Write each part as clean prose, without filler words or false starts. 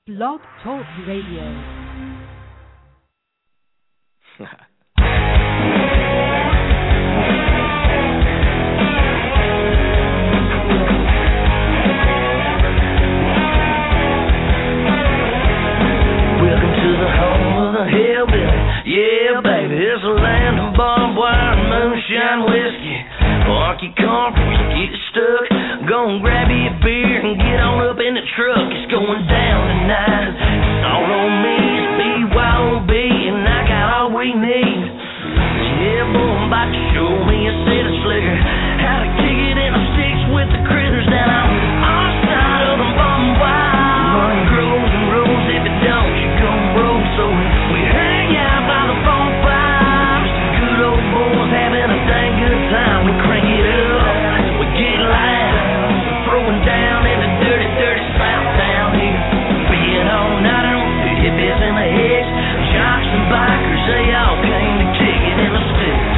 Blog Talk Radio. Yeah, baby, it's a land of barbed wire and moonshine whiskey. Park your car before you get stuck. Go and grab you a beer and get on up in the truck. It's going down tonight. It's all on me. It's BYOB, and I got all we need. Yeah, boy, I'm about to show me a set of slicker. How to kick it in the sticks with the critters down on our side of the barbed wire. Money grows and rolls. If it don't, you gon' roll. So we hang out by the bonfires. Good old boys having a dang good time. We crank it up, we get loud. We're throwing down in the dirty, dirty South down here. Being all night on the hippies and the hicks, jocks and bikers, they all came to kick it in the sticks.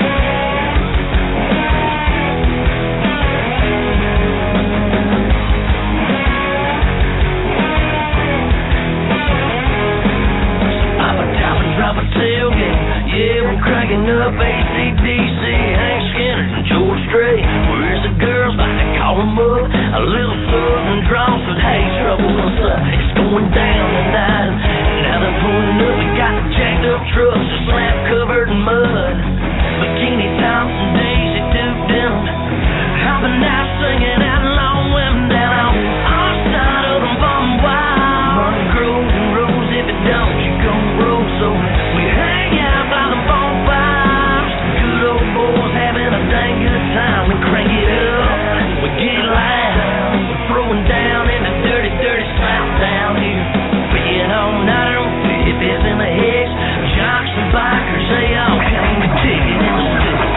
Drop a tailgate, yeah, we're cranking up AC/DC, Hank Skinner and George Strait. Where's the girls? About to call them up. A little southern draw said, hey, trouble, what's up? It's going down tonight. Now they're pulling up, we got the jacked up trucks, just slap covered in mud. Bikini tops and Daisy Duke denim. Hopping out, singing out long women down on our side of the bum wire. Money grows and rolls, if it don't, you gon' roll. So we hang out by the bonfires. Good old boys having a dang good time. We crank it up, we get loud. We're throwing down in the dirty, dirty South down here. Being all night on the hippies and the hicks, jocks and bikers, they all came to kick it in the sticks.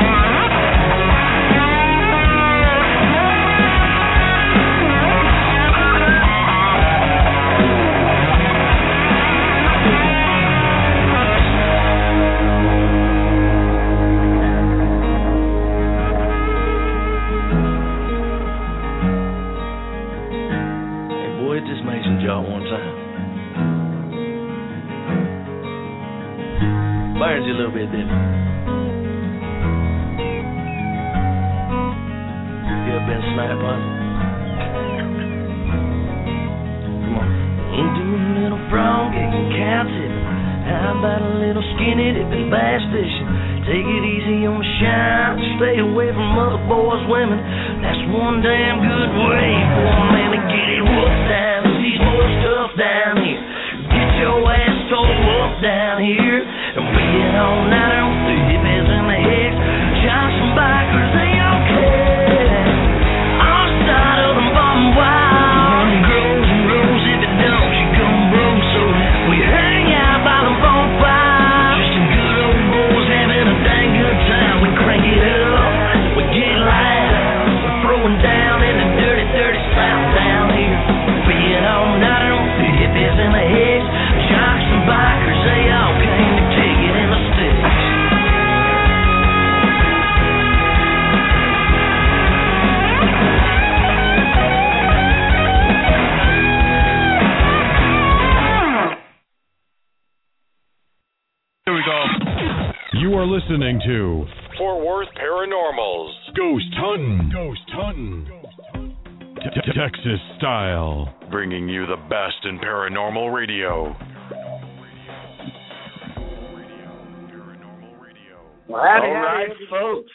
One time. Burns you a little bit, didn't it? You ever been sniped on? Come on. Ain't doing a little frog kicking, cow tipping. How about a little skinny dipping, bass fishing? Take it easy on the shine. Stay away from other boys' women. That's one damn good way for a man to get it whooped down. These boys tough down here. Get your ass towed up down here. And being all night on the hippies and the hicks, jocks and bikers, they all care. Our side of the bottom wire. Money grows and rolls. If it don't, you gon' broke. So we hang out by the bonfire. Just some good old boys having a dang good time. We crank it up, we get loud. We're throwing down in the dirty, dirty South down here. Being all night on the hippies and the hicks, jocks and bikers, they all came to kick it in the sticks. Here we go. You are listening to Fort Worth Paranormals. Ghost Hunting. Ghost Hunting. Texas style. Bringing you the best in paranormal radio. Well, howdy, All right, folks.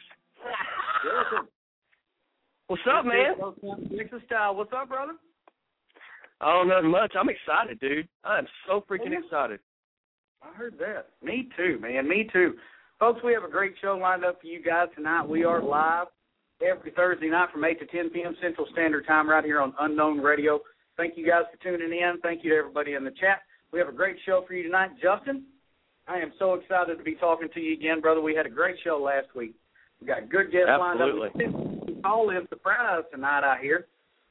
What's up, man? Texas style. What's up, brother? Oh, nothing much. I'm excited, dude. I'm so freaking excited. I heard that. Me too, man. Me too. Folks, we have a great show lined up for you guys tonight. We are live every Thursday night from 8 to 10 p.m. Central Standard Time right here on Unknown Radio. Thank you guys for tuning in. Thank you to everybody in the chat. We have a great show for you tonight. Justin, I am so excited to be talking to you again, brother. We had a great show last week. We got good guests lined up. Absolutely. Call-in surprise tonight, I hear.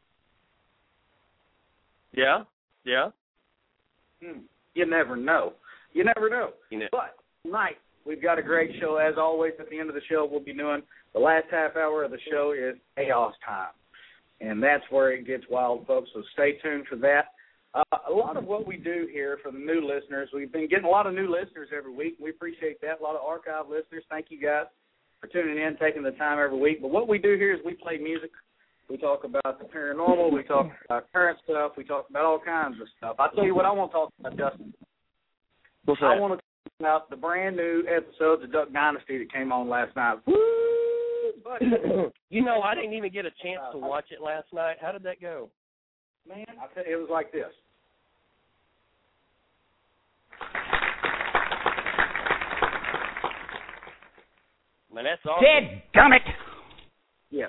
Yeah? Yeah? You never know. You never know. But tonight, we've got a great show. As always, at the end of the show, we'll be doing the last half hour of the show is chaos time. And that's where it gets wild, folks, so stay tuned for that. A lot of what we do here for the new listeners, we've been getting a lot of new listeners every week. We appreciate that. A lot of archive listeners. Thank you guys for tuning in, taking the time every week. But what we do here is we play music. We talk about the paranormal. We talk about current stuff. We talk about all kinds of stuff. I'll tell you what I want to talk about, Justin. What's that? I want to talk about the brand new episodes of Duck Dynasty that came on last night. Woo, buddy. You know, I didn't even get a chance to watch it last night. How did that go? Man, I tell you, it was like this. Man, that's awesome. Dadgummit! Yes.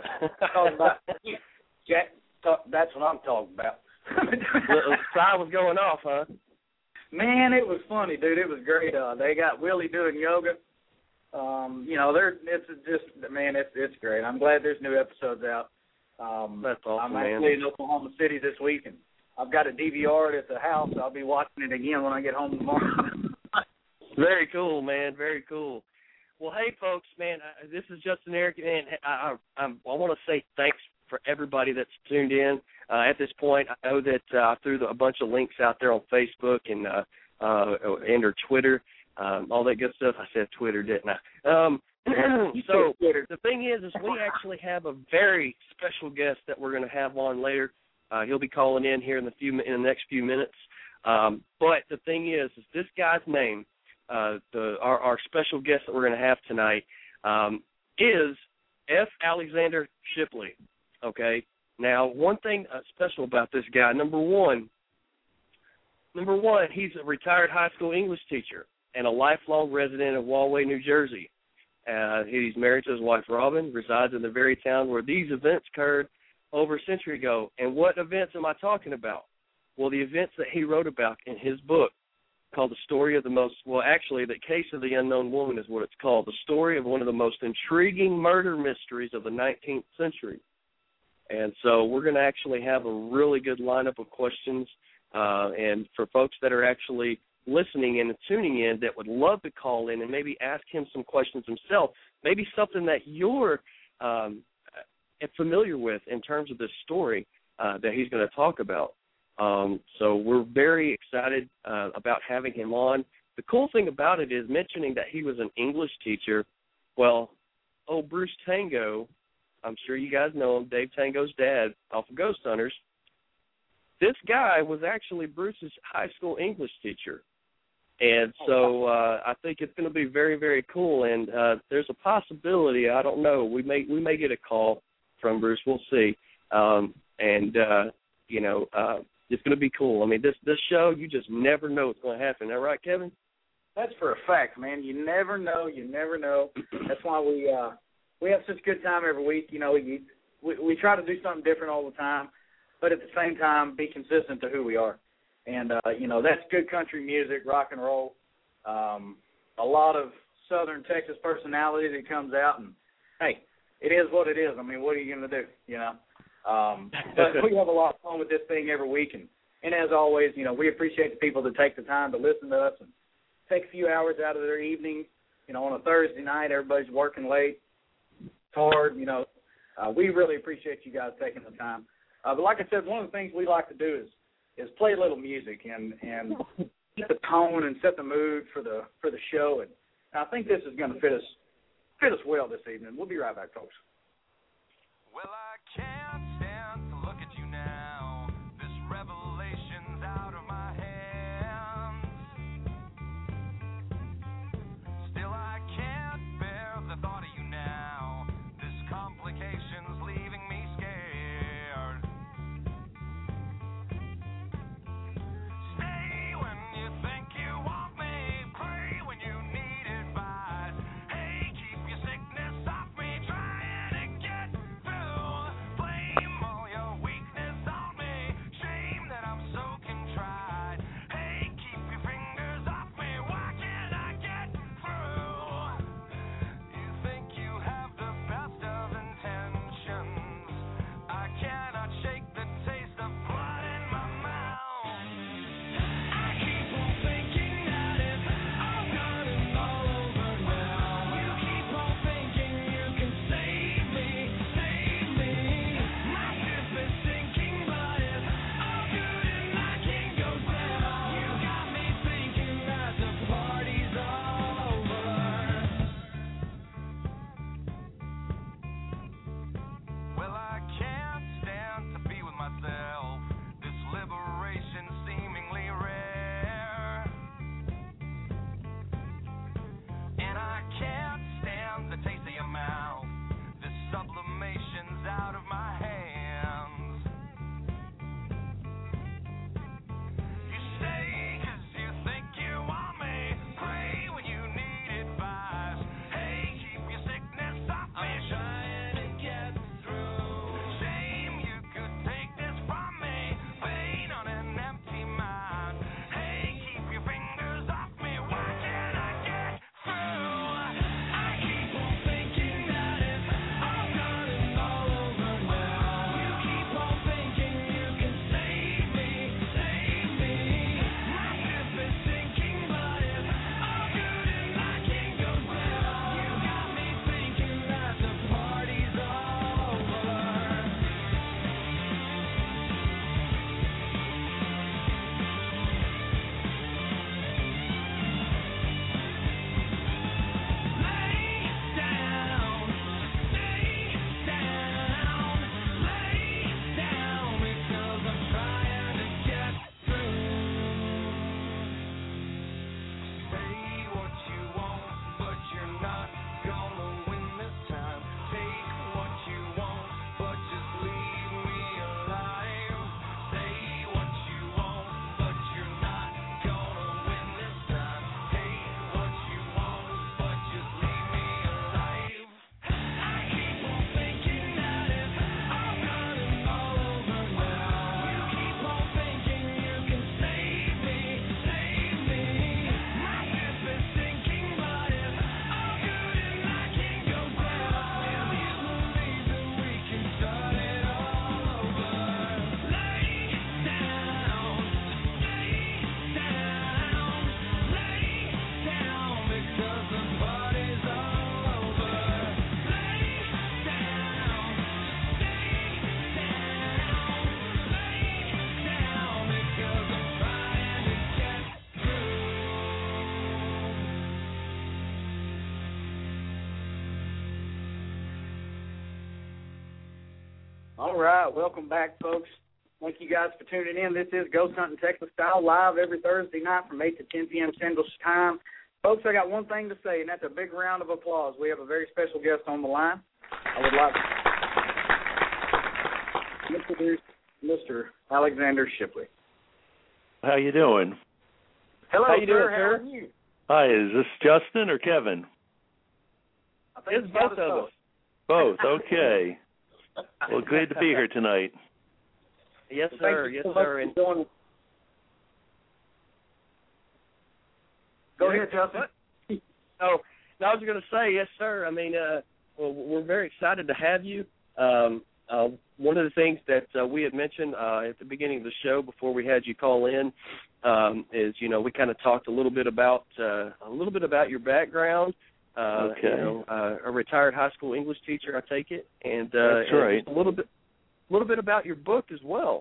That's what I'm talking about. The side was going off, huh? Man, it was funny, dude. It was great. They got Willie doing yoga. You know, it's great. I'm glad there's new episodes out. That's awesome, I'm actually in Oklahoma City this week, and I've got a DVR at the house. I'll be watching it again when I get home tomorrow. Very cool, man. Very cool. Well, hey, folks, man, this is Justin Eric, and I want to say thanks for everybody that's tuned in. At this point, I know that I threw a bunch of links out there on Facebook and or Twitter, all that good stuff. I said Twitter, didn't I? So the thing is we actually have a very special guest that we're going to have on later. He'll be calling in here in the next few minutes. But the thing is this guy's name, our special guest that we're going to have tonight, is F. Alexander Shipley. Okay. Now, one thing special about this guy, number one, he's a retired high school English teacher and a lifelong resident of Rahway, New Jersey. He's married to his wife, Robin, resides in the very town where these events occurred over a century ago. And what events am I talking about? Well, the events that he wrote about in his book called The Story of the Most, well, actually, The Case of the Unknown Woman is what it's called, the story of one of the most intriguing murder mysteries of the 19th century. And so we're going to actually have a really good lineup of questions. And for folks that are actually listening in and tuning in that would love to call in and maybe ask him some questions himself, maybe something that you're familiar with in terms of this story that he's going to talk about. So we're very excited about having him on. The cool thing about it is mentioning that he was an English teacher. Well, Bruce Tango, I'm sure you guys know him, Dave Tango's dad off of Ghost Hunters. This guy was actually Bruce's high school English teacher. And so I think it's going to be very, very cool. And there's a possibility, I don't know, we may get a call from Bruce. We'll see. It's going to be cool. I mean, this show, you just never know what's going to happen. Is that right, Kevin? That's for a fact, man. You never know. You never know. That's why we have such a good time every week. You know, we try to do something different all the time, but at the same time be consistent to who we are. And, that's good country music, rock and roll, a lot of Southern Texas personality that comes out. And, hey, it is what it is. I mean, what are you going to do, But we have a lot of fun with this thing every week. And as always, we appreciate the people that take the time to listen to us and take a few hours out of their evening. On a Thursday night, everybody's working late. It's hard, we really appreciate you guys taking the time. But like I said, one of the things we like to do is play a little music and set the tone and set the mood for the show. And I think this is going to fit us well this evening. We'll be right back, folks. Well, I can't stand to look at you now. This revelation's out of my hands. Still, I can't bear the thought of you now. This complication's leaving me scared. Stay when you think you want me. Pray when you need advice. Hey, keep your sickness off me. Trying to get through. Play All right, welcome back, folks. Thank you guys for tuning in. This is Ghost Hunting Texas Style, live every Thursday night from 8 to 10 p.m. Central Time. Folks, I got one thing to say, and that's a big round of applause. We have a very special guest on the line. I would like to introduce Mr. Alexander Shipley. How you doing? Hello, How you doing, How sir? are you? Hi, is this Justin or Kevin? I think It's both of us. Both, okay. Well, good to be here tonight. Yes, Thank sir. you Yes, so much sir. for And doing- Go ahead, Justin. Oh, no, I was going to say, yes, sir. I mean, well, we're very excited to have you. One of the things that we had mentioned at the beginning of the show before we had you call in is, you know, we kind of talked a little bit about your background. Okay. You know, a retired high school English teacher, I take it, and That's right. just a little bit about your book as well.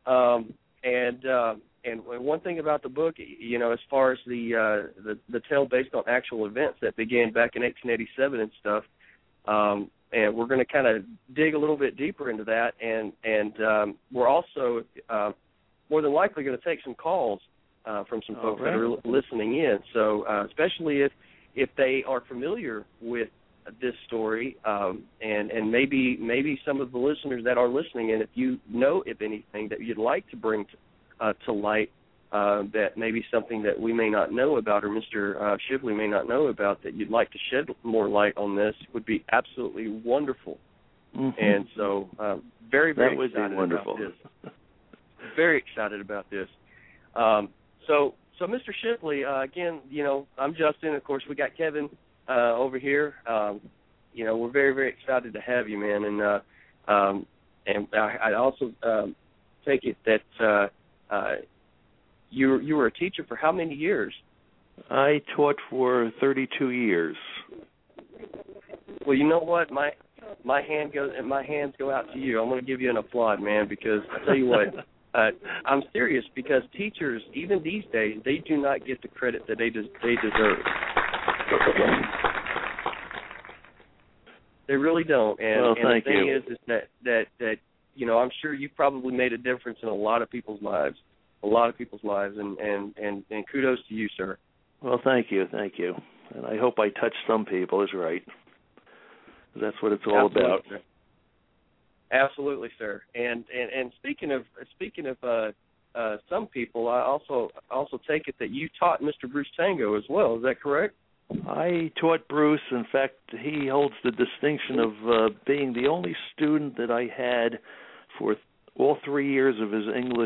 And one thing about the book, you know, as far as the tale based on actual events that began back in 1887 and stuff, and we're going to kind of dig a little bit deeper into that, and we're also more than likely going to take some calls from some folks that are listening in. So especially if they are familiar with this story, and maybe some of the listeners that are listening in, if you know of anything that you'd like to bring to light, that maybe something that we may not know about or Mr. Shipley may not know about that you'd like to shed more light on this, would be absolutely wonderful. Mm-hmm. And so very, very that would excited be wonderful. about this. Very excited about this. So Mr. Shipley, again, you know, I'm Justin. Of course, we got Kevin over here. You know, we're very, very excited to have you, man. And I also take it that you were a teacher for how many years? I taught for 32 years. Well, you know what, my hands go out to you. I'm going to give you an applaud, man, because I tell you what, I'm serious, because teachers, even these days, they do not get the credit that they deserve. They really don't. And the thing is that you know, I'm sure you've probably made a difference in a lot of people's lives. And kudos to you, sir. Well, thank you. And I hope I touched some people, is right. That's what it's all about. Sir. Absolutely, sir. And speaking of some people, I also take it that you taught Mr. Bruce Tango as well. Is that correct? I taught Bruce. In fact, he holds the distinction of being the only student that I had for all 3 years of his English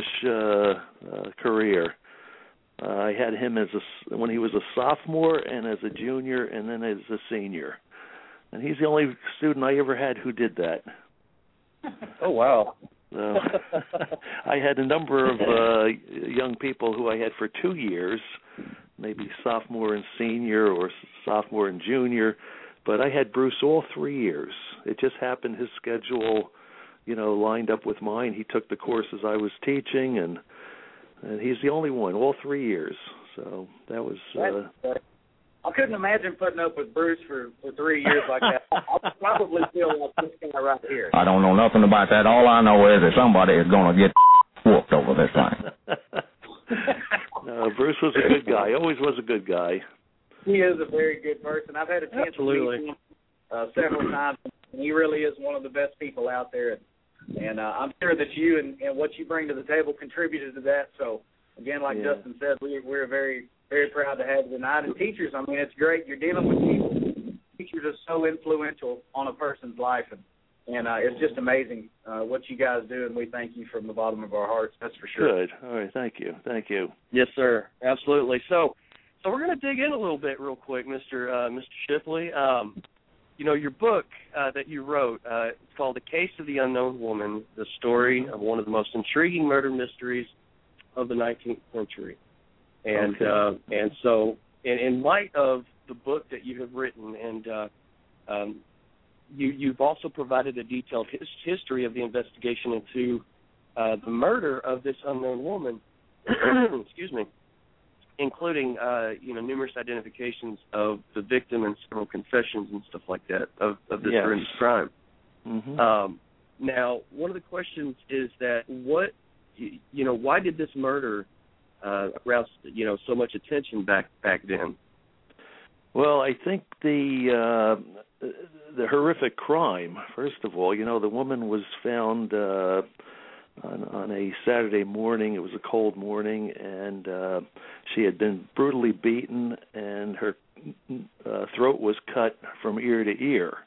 career. I had him when he was a sophomore and as a junior and then as a senior. And he's the only student I ever had who did that. Oh, wow. So, I had a number of young people who I had for 2 years, maybe sophomore and senior or sophomore and junior, but I had Bruce all 3 years. It just happened his schedule, you know, lined up with mine. He took the courses I was teaching, and he's the only one, all 3 years. So that was... I couldn't imagine putting up with Bruce for 3 years like that. I probably feel like this guy right here. I don't know nothing about that. All I know is that somebody is going to get whooped over this thing. No, Bruce was a good guy. Always was a good guy. He is a very good person. I've had a chance to meet him several times, and he really is one of the best people out there. And I'm sure that you and what you bring to the table contributed to that. So, again, like Justin said, we're very, very proud to have you tonight. And teachers, I mean, it's great. You're dealing with people. Teachers are so influential on a person's life, and it's just amazing what you guys do, and we thank you from the bottom of our hearts. That's for sure. Good. All right. Thank you. Yes, sir. Absolutely. So we're going to dig in a little bit real quick, Mr. Shipley. You know, your book that you wrote, it's called The Case of the Unknown Woman, the story of one of the most intriguing murder mysteries of the 19th century. And and so in light of the book that you have written, and you've also provided a detailed history of the investigation into the murder of this unknown woman, excuse me, including numerous identifications of the victim and several confessions and stuff like that of this horrendous crime. Mm-hmm. Now, one of the questions is that why did this murder arouse so much attention back then? Well, I think the horrific crime. First of all, the woman was found on a Saturday morning. It was a cold morning, and she had been brutally beaten, and her throat was cut from ear to ear.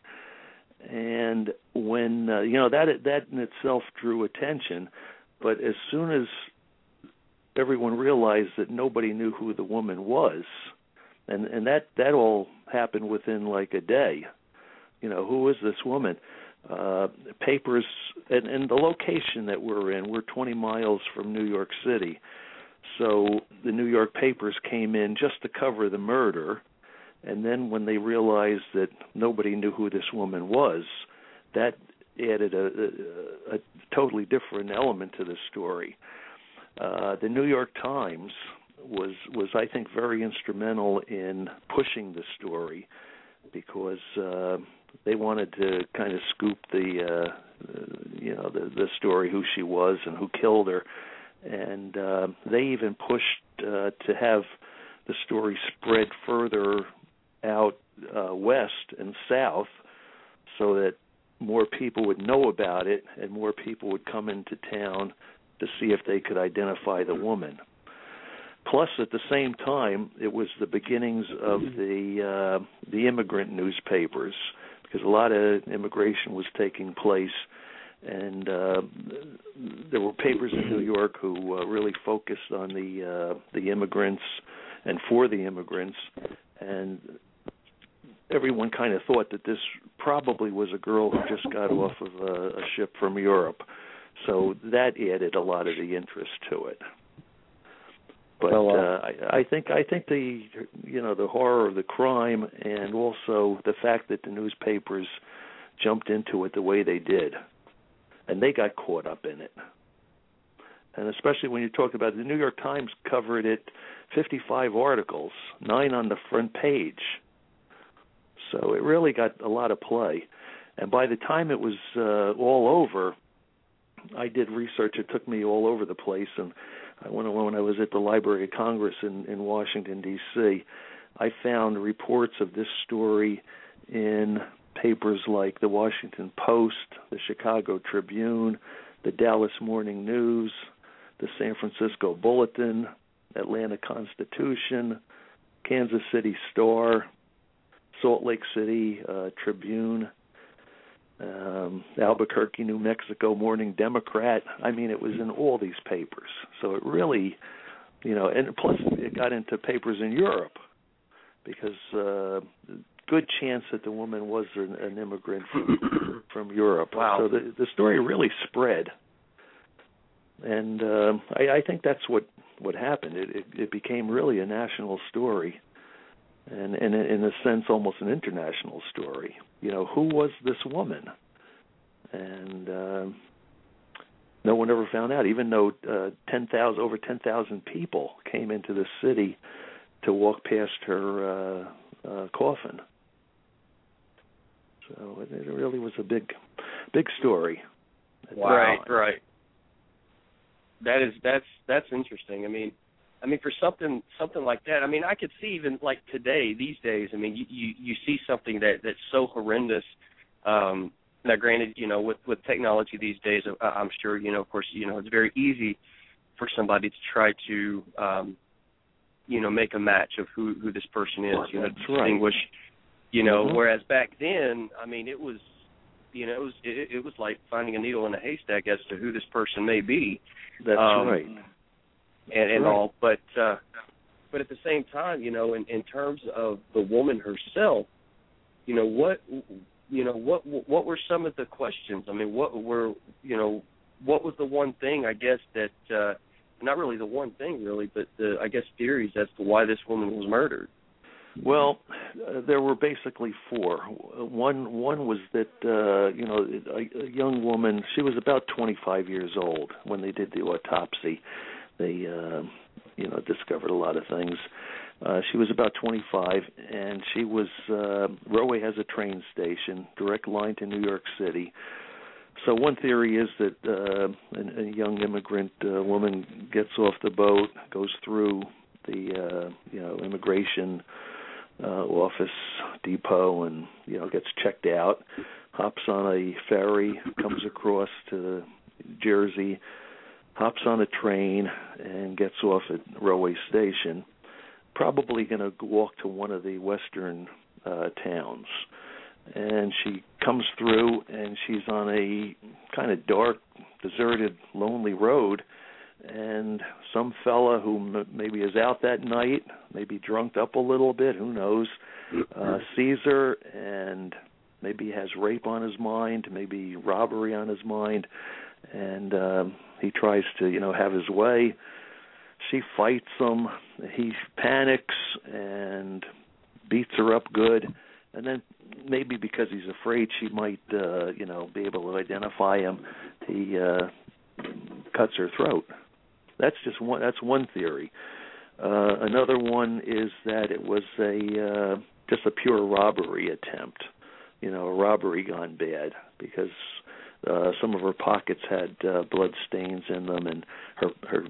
And when that in itself drew attention, but as soon as everyone realized that nobody knew who the woman was, and that all happened within like a day. Who is this woman? Papers and the location that we're in, we're 20 miles from New York City, so the New York papers came in just to cover the murder. And then when they realized that nobody knew who this woman was, that added a totally different element to the story. The New York Times was I think very instrumental in pushing the story, because they wanted to kind of scoop the story, who she was and who killed her, and they even pushed to have the story spread further out west and south, so that more people would know about it and more people would come into town to see if they could identify the woman. Plus, at the same time, it was the beginnings of the immigrant newspapers, because a lot of immigration was taking place, and there were papers in New York who really focused on the immigrants and for the immigrants, and everyone kind of thought that this probably was a girl who just got off of a ship from Europe. So that added a lot of the interest to it. But I think the the horror of the crime, and also the fact that the newspapers jumped into it the way they did, and they got caught up in it. And especially when you talk about the New York Times covered it, 55 articles, 9 on the front page. So it really got a lot of play. And by the time it was all over, I did research. It took me all over the place. And when I was at the Library of Congress in Washington, D.C., I found reports of this story in papers like the Washington Post, the Chicago Tribune, the Dallas Morning News, the San Francisco Bulletin, Atlanta Constitution, Kansas City Star, Salt Lake City Tribune, Albuquerque, New Mexico Morning Democrat. I mean, it was in all these papers. So it really, and plus it got into papers in Europe, because good chance that the woman was an immigrant from Europe. Wow. So the story really spread. And I think that's what happened. It became really a national story, and in a sense almost an international story. Who was this woman? And no one ever found out, even though over 10,000 people came into the city to walk past her coffin. So it really was a big story. Wow. Right. That's interesting. I mean, for something like that, I mean, I could see even like today, these days. I mean, you see something that's so horrendous. Now, granted, with technology these days, I'm sure, of course, it's very easy for somebody to try to, make a match of who this person is, distinguish, Mm-hmm. Whereas back then, I mean, it was, it was like finding a needle in a haystack as to who this person may be. That's right. And right. all, but at the same time, in terms of the woman herself, what were some of the questions? I mean, what was the one thing, I guess, that not really the one thing really, but I guess theories as to why this woman was murdered? Well, there were basically 4. One was that a young woman. She was about 25 years old when they did the autopsy. They discovered a lot of things. She was about 25, and she was. Rahway has a train station, direct line to New York City. So one theory is that a young immigrant woman gets off the boat, goes through the immigration office depot, and gets checked out, hops on a ferry, comes across to Jersey, hops on a train, and gets off at railway station. Probably going to walk to one of the western towns. And she comes through, and she's on a kind of dark, deserted, lonely road, and some fella who maybe is out that night, maybe drunked up a little bit, who knows, sees her, and maybe has rape on his mind, maybe robbery on his mind, and he tries to, have his way. She fights him. He panics and beats her up good, and then maybe because he's afraid she might, be able to identify him, he cuts her throat. That's one theory. Another one is that it was just a pure robbery attempt, a robbery gone bad, because some of her pockets had blood stains in them, and her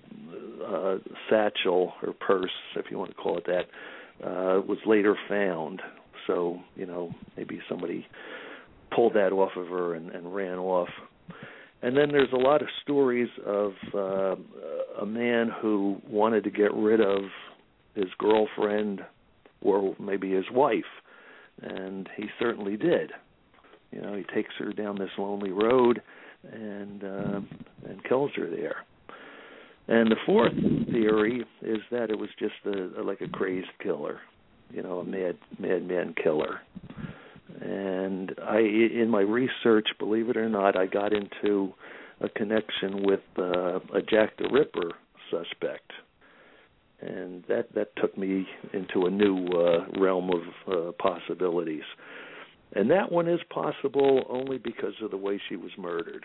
satchel, her purse, if you want to call it that, was later found. So, maybe somebody pulled that off of her and ran off. And then there's a lot of stories of a man who wanted to get rid of his girlfriend or maybe his wife, and he certainly did. He takes her down this lonely road and kills her there. And the fourth theory is that it was just like a crazed killer, a madman killer. And in my research, believe it or not, I got into a connection with a Jack the Ripper suspect, and that took me into a new realm of possibilities. And that one is possible only because of the way she was murdered.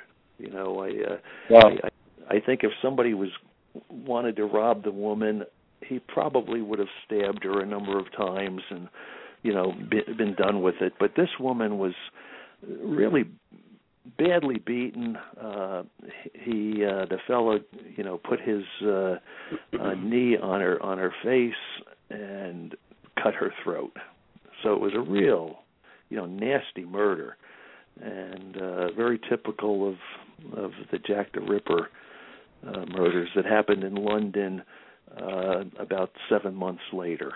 I think if somebody wanted to rob the woman, he probably would have stabbed her a number of times and been done with it. But this woman was really badly beaten. The fella, put his knee on her face and cut her throat. So it was a real, nasty murder, and very typical of the Jack the Ripper murders that happened in London about 7 months later.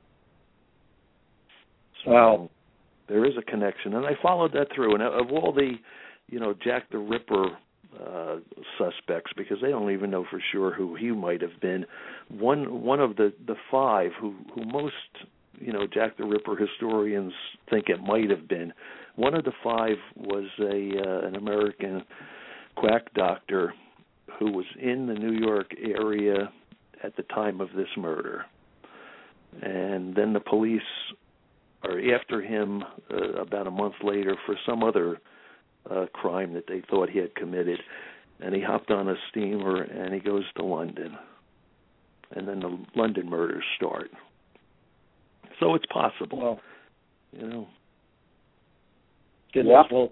So wow. There is a connection, and I followed that through. And of all the, Jack the Ripper suspects, because they don't even know for sure who he might have been, one of the five who most, Jack the Ripper historians think it might have been, one of the five was an American quack doctor who was in the New York area at the time of this murder. And then the police are after him about a month later for some other crime that they thought he had committed. And he hopped on a steamer and he goes to London. And then the London murders start. So it's possible. Well, Goodness. Yeah. Well,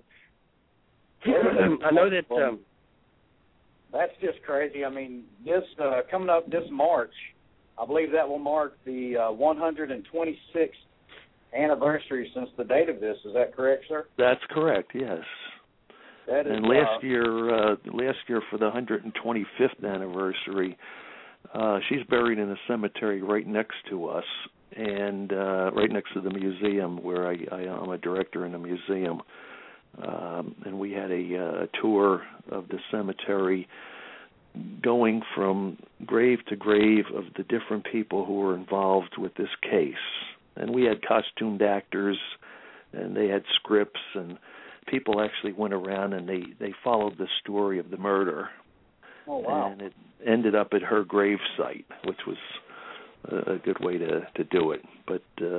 I know that... That's just crazy. I mean, this coming up this March, I believe that will mark the 126th anniversary since the date of this. Is that correct, sir? That's correct, yes. That is, and last year for the 125th anniversary, she's buried in a cemetery right next to us, and right next to the museum where I'm a director in a museum. And we had a tour of the cemetery, going from grave to grave of the different people who were involved with this case. And we had costumed actors, and they had scripts, and people actually went around and they followed the story of the murder. Oh, wow. And it ended up at her grave site, which was a good way to do it. But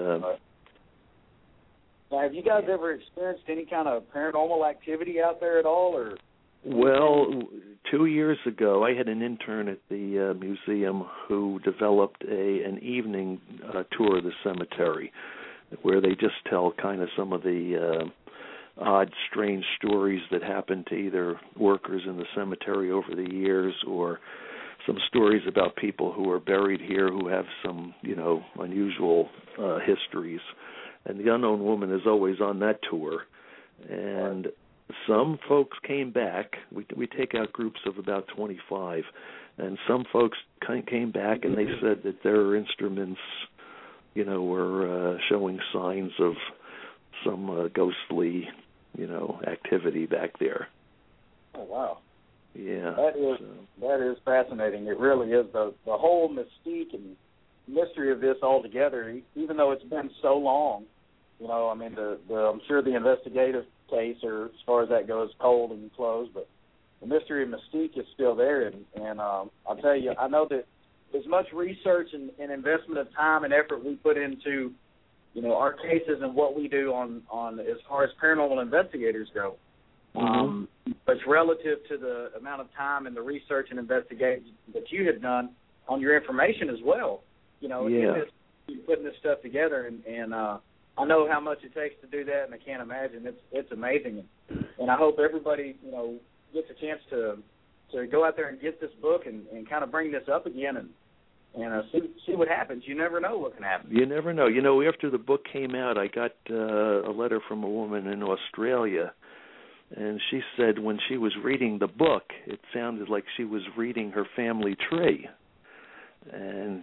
now, have you guys ever experienced any kind of paranormal activity out there at all, or? Well, 2 years ago, I had an intern at the museum who developed an evening tour of the cemetery, where they just tell kind of some of the odd, strange stories that happened to either workers in the cemetery over the years, or some stories about people who are buried here who have some, unusual histories. And the Unknown Woman is always on that tour. And some folks came back. We take out groups of about 25, and some folks came back and they said that their instruments, were showing signs of some ghostly, activity back there. Oh, wow. Yeah. That is fascinating. It really is. The whole mystique and mystery of this altogether, even though it's been so long, I'm sure the investigative case, or as far as that goes, cold and closed, but the mystery and mystique is still there. And I'll tell you, I know that as much research and investment of time and effort we put into, our cases and what we do on as far as paranormal investigators go, but relative to the amount of time and the research and investigation that you have done on your information as well, putting this stuff together, and I know how much it takes to do that, and I can't imagine. It's amazing, and I hope everybody gets a chance to go out there and get this book and kind of bring this up again and see what happens. You never know what can happen. You never know. After the book came out, I got a letter from a woman in Australia, and she said when she was reading the book, it sounded like she was reading her family tree. And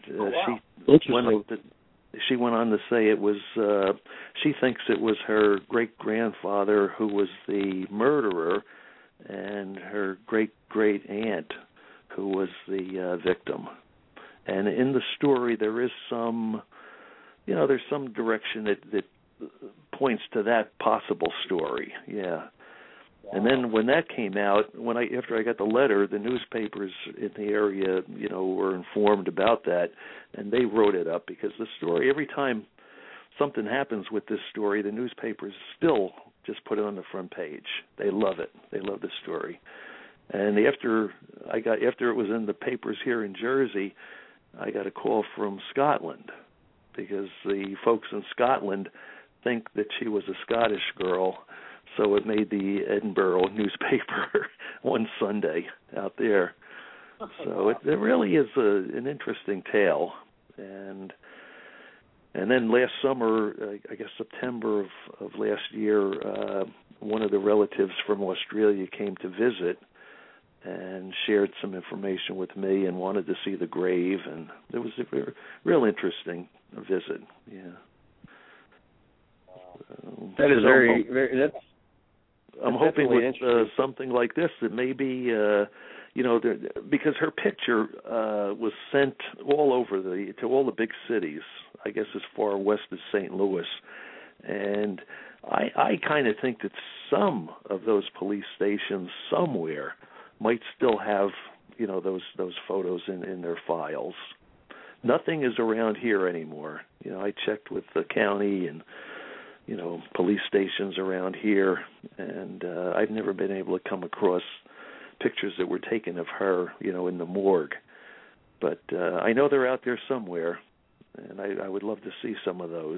she went on to say it was, she thinks it was her great-grandfather who was the murderer and her great-great-aunt who was the victim. And in the story, there is some, there's some direction that points to that possible story. Yeah. Wow. And then when that came out, after I got the letter, the newspapers in the area, were informed about that, and they wrote it up, because the story, every time something happens with this story, the newspapers still just put it on the front page. They love it. They love the story. And after it was in the papers here in Jersey, I got a call from Scotland, because the folks in Scotland think that she was a Scottish girl, so it made the Edinburgh newspaper one Sunday out there. So it really is an interesting tale. And then last summer, I guess September of last year, one of the relatives from Australia came to visit and shared some information with me and wanted to see the grave, and it was a real interesting visit. Yeah. That is very that's I'm hoping with something like this that maybe, because her picture was sent all over to all the big cities, I guess as far west as St. Louis, and I kind of think that some of those police stations somewhere might still have, those photos in their files. Nothing is around here anymore. I checked with the county and police stations around here, and I've never been able to come across pictures that were taken of her, in the morgue. But I know they're out there somewhere, and I would love to see some of those.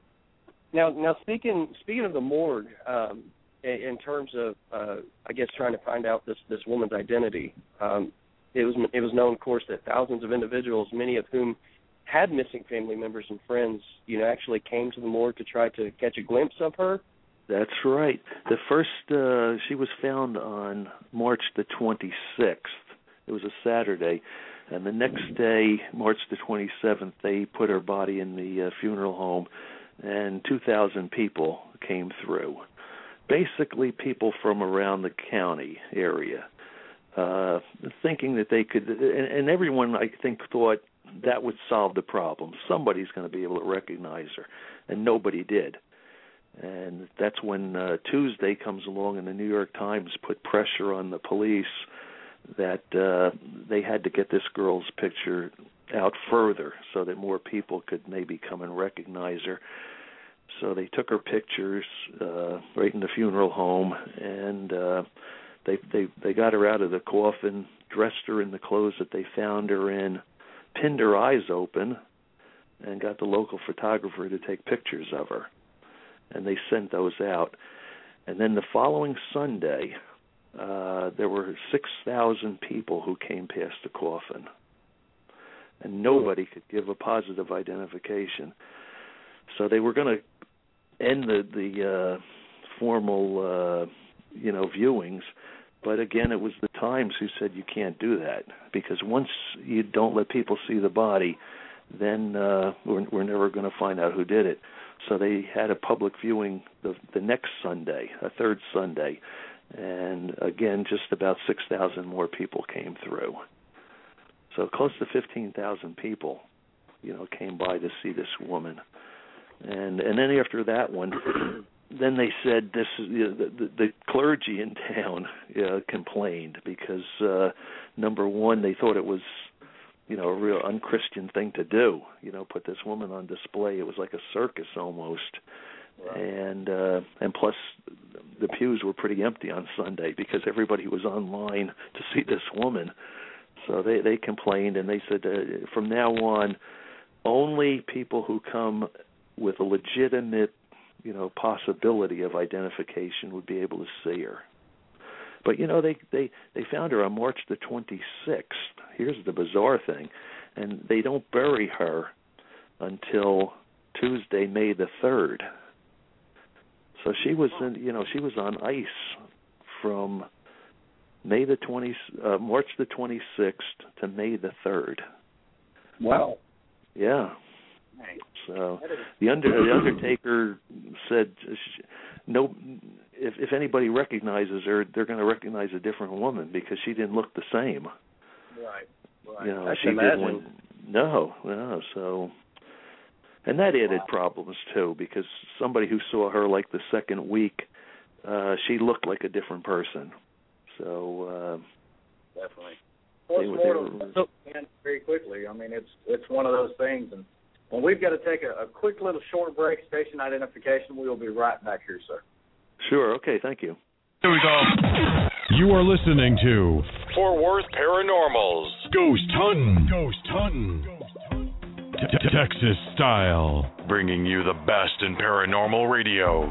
Now speaking of the morgue, in terms of, I guess, trying to find out this woman's identity, it was known, of course, that thousands of individuals, many of whom had missing family members and friends, actually came to the morgue to try to catch a glimpse of her. That's right. The first, she was found on March the 26th. It was a Saturday. And the next day, March the 27th, they put her body in the funeral home, and 2,000 people came through. Basically people from around the county area, thinking that they could, and everyone, I think, thought that would solve the problem. Somebody's going to be able to recognize her, and nobody did. And that's when Tuesday comes along, and the New York Times put pressure on the police that they had to get this girl's picture out further so that more people could maybe come and recognize her. So they took her pictures right in the funeral home, and they got her out of the coffin, dressed her in the clothes that they found her in, pinned her eyes open, and got the local photographer to take pictures of her. And they sent those out. And then the following Sunday, there were 6,000 people who came past the coffin, and nobody could give a positive identification. So they were going to end the formal, viewings. But again, it was the Times who said you can't do that, because once you don't let people see the body, then we're never going to find out who did it. So they had a public viewing the next Sunday, a third Sunday, and again, just about 6,000 more people came through. So close to 15,000 people, came by to see this woman. And then after that one, then they said this the clergy in town complained because number one, they thought it was a real unchristian thing to do. Put this woman on display. It was like a circus almost. Right. And plus the pews were pretty empty on Sunday because everybody was online to see this woman. So they complained, and they said from now on, only people who come with a legitimate possibility of identification would be able to see her. But they found her on March the 26th. Here's the bizarre thing, and they don't bury her until Tuesday, May the 3rd. So she was she was on ice from March the 26th to May the 3rd. Wow. Yeah. So the Undertaker said, no, if anybody recognizes her, they're going to recognize a different woman because she didn't look the same. Right. I can imagine. No. So, and that added problems too, because somebody who saw her like the second week, she looked like a different person. So definitely. Postmortem took very quickly. I mean, it's one of those things, and when we've got to take a quick little short break, station identification, we will be right back here, sir. Sure. Okay. Thank you. Here we go. You are listening to Fort Worth Paranormals. Ghost Hunting. Texas style. Bringing you the best in paranormal radio.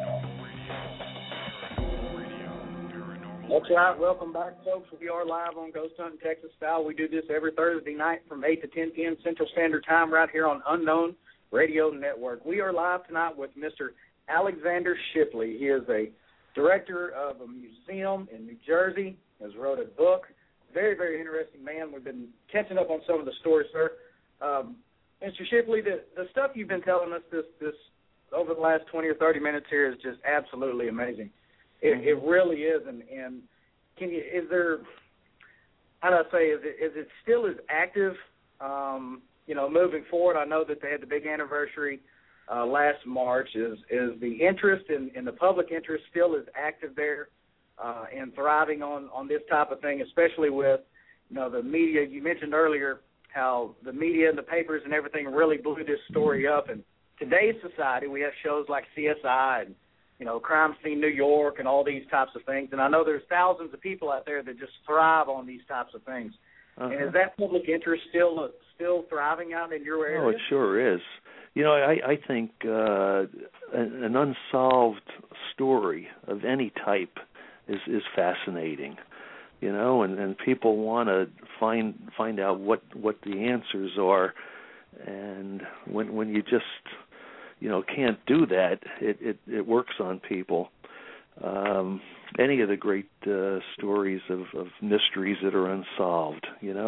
That's right. Welcome back, folks. We are live on Ghost Hunting Texas Style. We do this every Thursday night from 8 to 10 p.m. Central Standard Time right here on Unknown Radio Network. We are live tonight with Mr. Alexander Shipley. He is a director of a museum in New Jersey, has wrote a book. Very, very interesting man. We've been catching up on some of the stories, sir. Mr. Shipley, the stuff you've been telling us this over the last 20 or 30 minutes here is just absolutely amazing. It really is, and is there, how do I say, is it still as active, moving forward? I know that they had the big anniversary last March. Is the interest in the public interest still as active there and thriving on this type of thing, especially with, the media? You mentioned earlier how the media and the papers and everything really blew this story up. And today's society, we have shows like CSI and Crime Scene New York and all these types of things. And I know there's thousands of people out there that just thrive on these types of things. Uh-huh. And is that public interest still thriving out in your area? Oh, it sure is. I think an unsolved story of any type is fascinating. And people want to find out what the answers are. And when you just can't do that, it works on people. Any of the great stories of mysteries that are unsolved,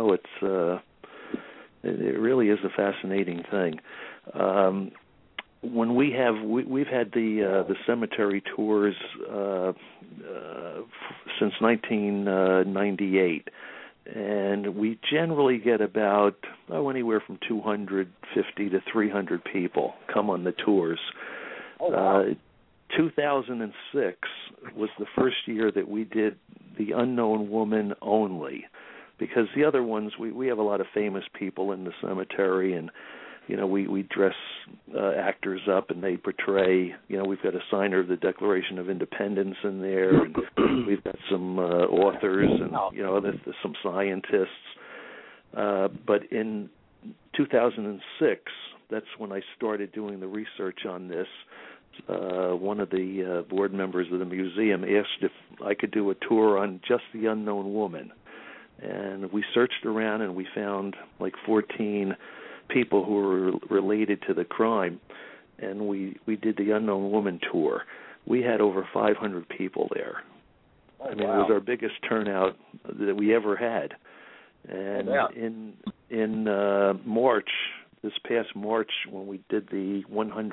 it really is a fascinating thing. When we've had the cemetery tours since 1998. And we generally get about anywhere from 250 to 300 people come on the tours. Oh, wow. 2006 was the first year that we did the unknown woman only, because the other ones, we have a lot of famous people in the cemetery, and we dress actors up and they portray, we've got a signer of the Declaration of Independence in there, and we've got some authors and, there's some scientists. But in 2006, that's when I started doing the research on this. one of the board members of the museum asked if I could do a tour on just the unknown woman. And we searched around and we found like 14 people who were related to the crime. And we did the unknown woman tour. We had over 500 people there. Oh, I mean, wow. it was our biggest turnout that we ever had. And in March, this past March, when we did the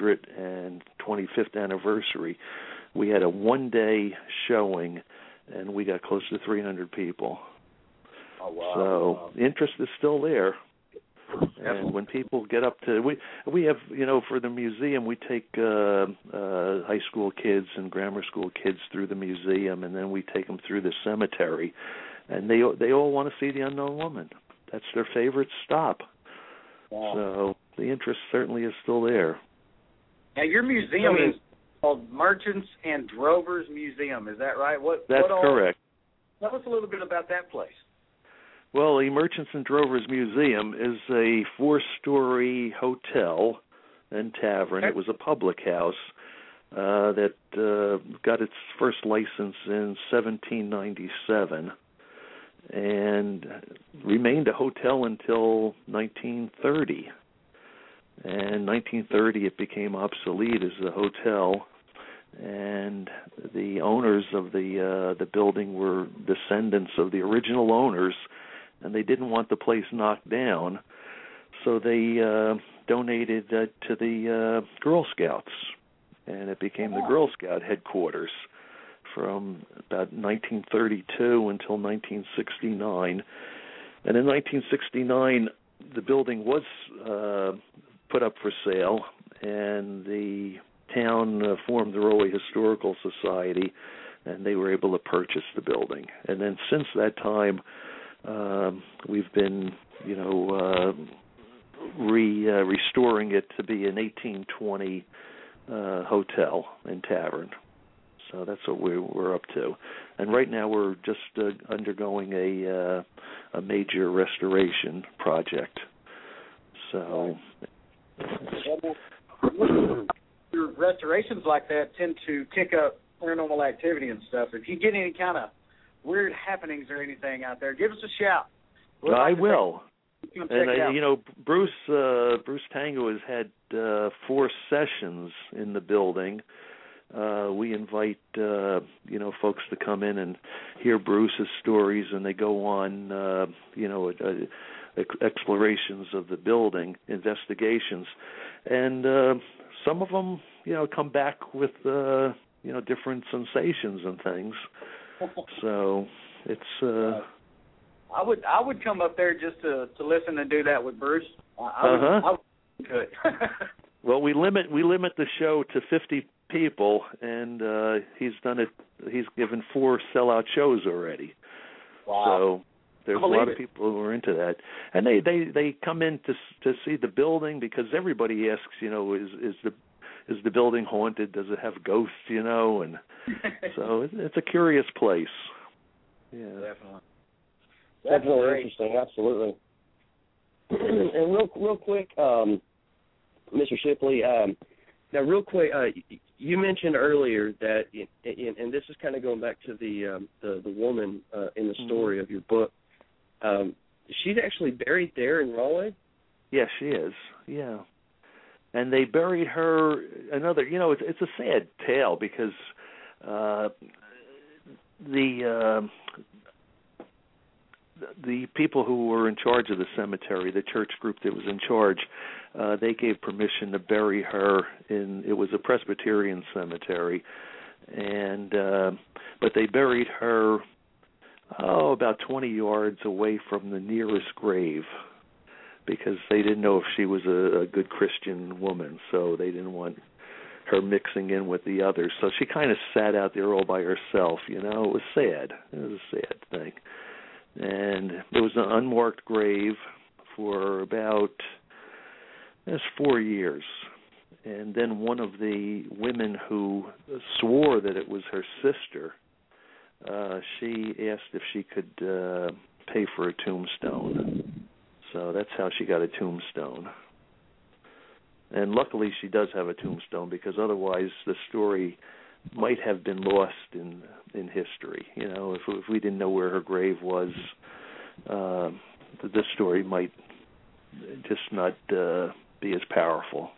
125th anniversary, we had a one-day showing, and we got close to 300 people. Oh, wow. So the interest is still there. And when people get up to, we have, for the museum, we take high school kids and grammar school kids through the museum, and then we take them through the cemetery, and they all want to see the unknown woman. That's their favorite stop. Wow. So the interest certainly is still there. Now, your museum is called Merchants and Drovers Museum. Is that right? That's correct. Tell us a little bit about that place. Well, the Merchants and Drovers Museum is a 4-story hotel and tavern. It was a public house that got its first license in 1797 and remained a hotel until 1930. And 1930 it became obsolete as a hotel, and the owners of the building were descendants of the original owners, and they didn't want the place knocked down, so they donated it to the Girl Scouts, and it became the Girl Scout headquarters from about 1932 until 1969. And in 1969, the building was put up for sale, and the town formed the Rahway Historical Society, and they were able to purchase the building. And then since that time, we've been, restoring it to be an 1820 hotel and tavern. So that's what we're up to. And right now we're just undergoing a major restoration project. So your restorations like that tend to kick up paranormal activity and stuff. If you get any kind of weird happenings or anything out there, give us a shout. I will. And Bruce Tango has had 4 sessions in the building. We invite folks to come in and hear Bruce's stories, and they go on explorations of the building, investigations, and some of them come back with different sensations and things. So it's I would come up there just to listen and do that with Bruce. I would do it. Well, we limit the show to 50 people, and he's done it. He's given 4 sellout shows already. Wow! So there's a lot of people who are into that, and they come in to see the building because everybody asks, is the building haunted? Does it have ghosts? And so it's a curious place. Yeah, definitely. That's really interesting. Absolutely. And real quick, Mr. Shipley. Now, real quick, you mentioned earlier that, and this is kind of going back to the woman in the story of your book. She's actually buried there in Rahway? Yes, she is. Yeah, and they buried her. It's a sad tale because the people who were in charge of the cemetery, the church group that was in charge, they gave permission to bury her it was a Presbyterian cemetery, and but they buried her about 20 yards away from the nearest grave because they didn't know if she was a good Christian woman, so they didn't want her mixing in with the others. So she kind of sat out there all by herself, It was sad. It was a sad thing. And it was an unmarked grave for about 4 years. And then one of the women who swore that it was her sister, she asked if she could pay for a tombstone. So that's how she got a tombstone. And luckily she does have a tombstone, because otherwise the story might have been lost in history. You know, if we didn't know where her grave was, this story might just not be as powerful.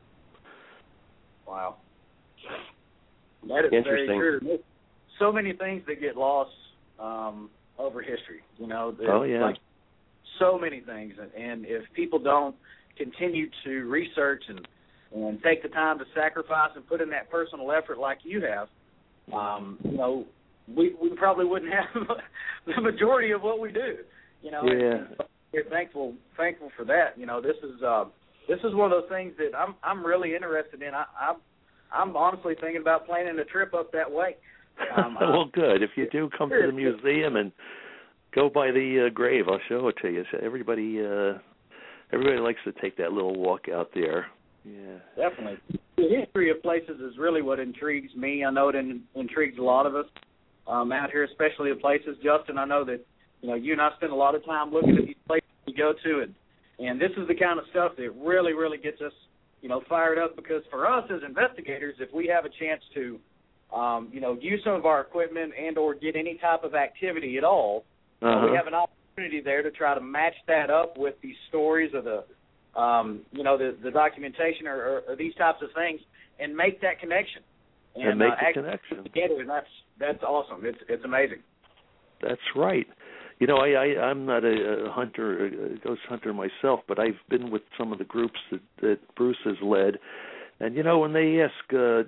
Wow. That is very true. So many things that get lost over history, you know. Oh, yeah. Like, so many things. And if people don't continue to research and take the time to sacrifice and put in that personal effort like you have, you know, we probably wouldn't have the majority of what we do. You know, yeah. We're thankful for that. You know, this is one of those things that I'm really interested in. I'm honestly thinking about planning a trip up that way. Well, good. If you do come to the museum and go by the grave, I'll show it to you. So everybody likes to take that little walk out there. Yeah, definitely. The history of places is really what intrigues me. I know it intrigues a lot of us out here, especially the places. Justin, I know that you and I spend a lot of time looking at these places we go to, and this is the kind of stuff that really, really gets us, fired up. Because for us as investigators, if we have a chance to, use some of our equipment and or get any type of activity at all, we have an opportunity there to try to match that up with these stories or the documentation or these types of things, and make that connection. And make the connection together, and that's awesome. It's amazing. That's right. I'm not a ghost hunter myself, but I've been with some of the groups that Bruce has led. And, when they ask,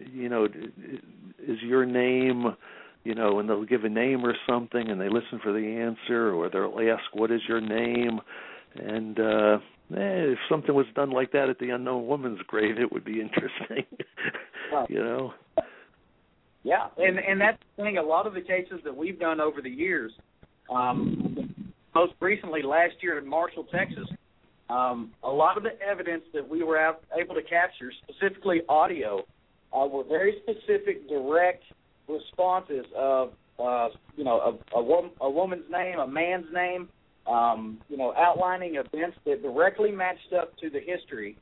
is your name, and they'll give a name or something, and they listen for the answer, or they'll ask, what is your name? And if something was done like that at the unknown woman's grave, it would be interesting, Yeah, and that's the thing. A lot of the cases that we've done over the years, most recently last year in Marshall, Texas, a lot of the evidence that we were able to capture, specifically audio, were very specific, direct responses of a woman's name, a man's name, outlining events that directly matched up to the history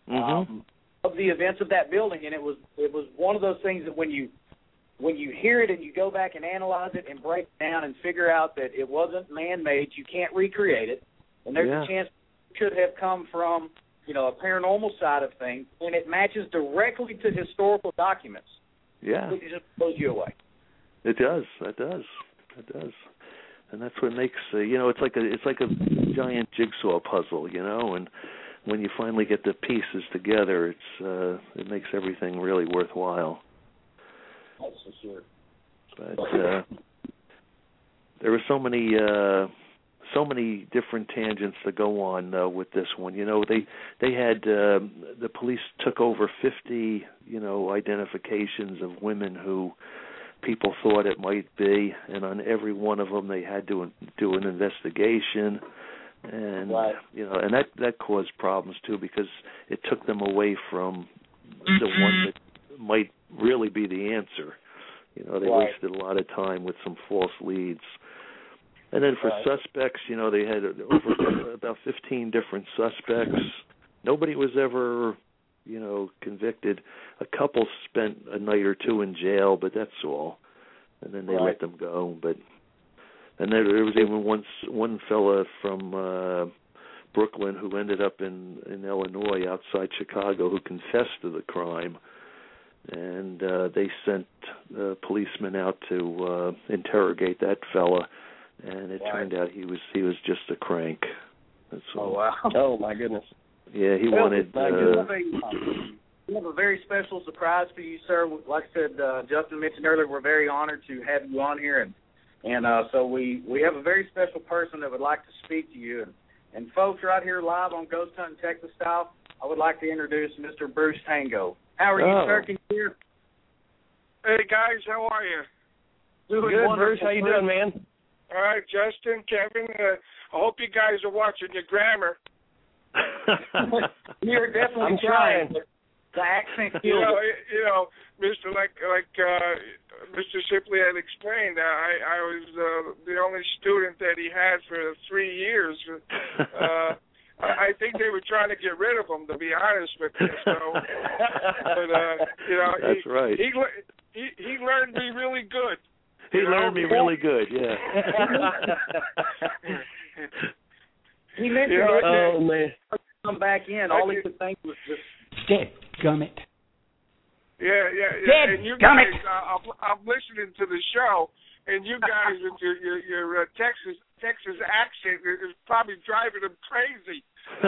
of the events of that building. And it was one of those things that when you hear it and you go back and analyze it and break it down and figure out that it wasn't man-made, you can't recreate it, and there's a chance it could have come from, a paranormal side of things, and it matches directly to historical documents. Yeah. It just blows you away. It does. It does. And that's what makes, it's like a giant jigsaw puzzle, and when you finally get the pieces together, it makes everything really worthwhile. That's for sure. But there were so many different tangents to go on with this one. They had the police took over 50, identifications of women who people thought it might be, and on every one of them they had to do an investigation, and and that caused problems too, because it took them away from the one that might really be the answer. They wasted a lot of time with some false leads. And then for suspects, they had over about 15 different suspects. Nobody was ever, convicted. A couple spent a night or two in jail, but that's all. And then they let them go. And there was even one fella from Brooklyn who ended up in Illinois, outside Chicago, who confessed to the crime. And they sent policemen out to interrogate that fella, and it turned out he was just a crank. That's all. Oh wow! Oh my goodness! Yeah, he wanted. We have a very special surprise for you, sir. Like I said, Justin mentioned earlier, we're very honored to have you on here, and so we have a very special person that would like to speak to you. And folks, right here live on Ghost Hunting Texas Style, I would like to introduce Mr. Bruce Tango. How are you, sir? Can you hear? Hey guys, how are you? Doing good, wonderful. Bruce. How you doing, man? All right, Justin, Kevin. I hope you guys are watching your grammar. You're definitely trying. The accent. Mr. Like Mr. Shipley had explained, I was the only student that he had for 3 years. I think they were trying to get rid of him, to be honest with you. So, but that's right. He learned me really good. He learned me really good. Yeah. He mentioned oh man, come back in. All he could think was just dead gummit. Yeah. Dead and you gummit. guys, I'm listening to the show, and you guys with your Texas accent is probably driving him crazy.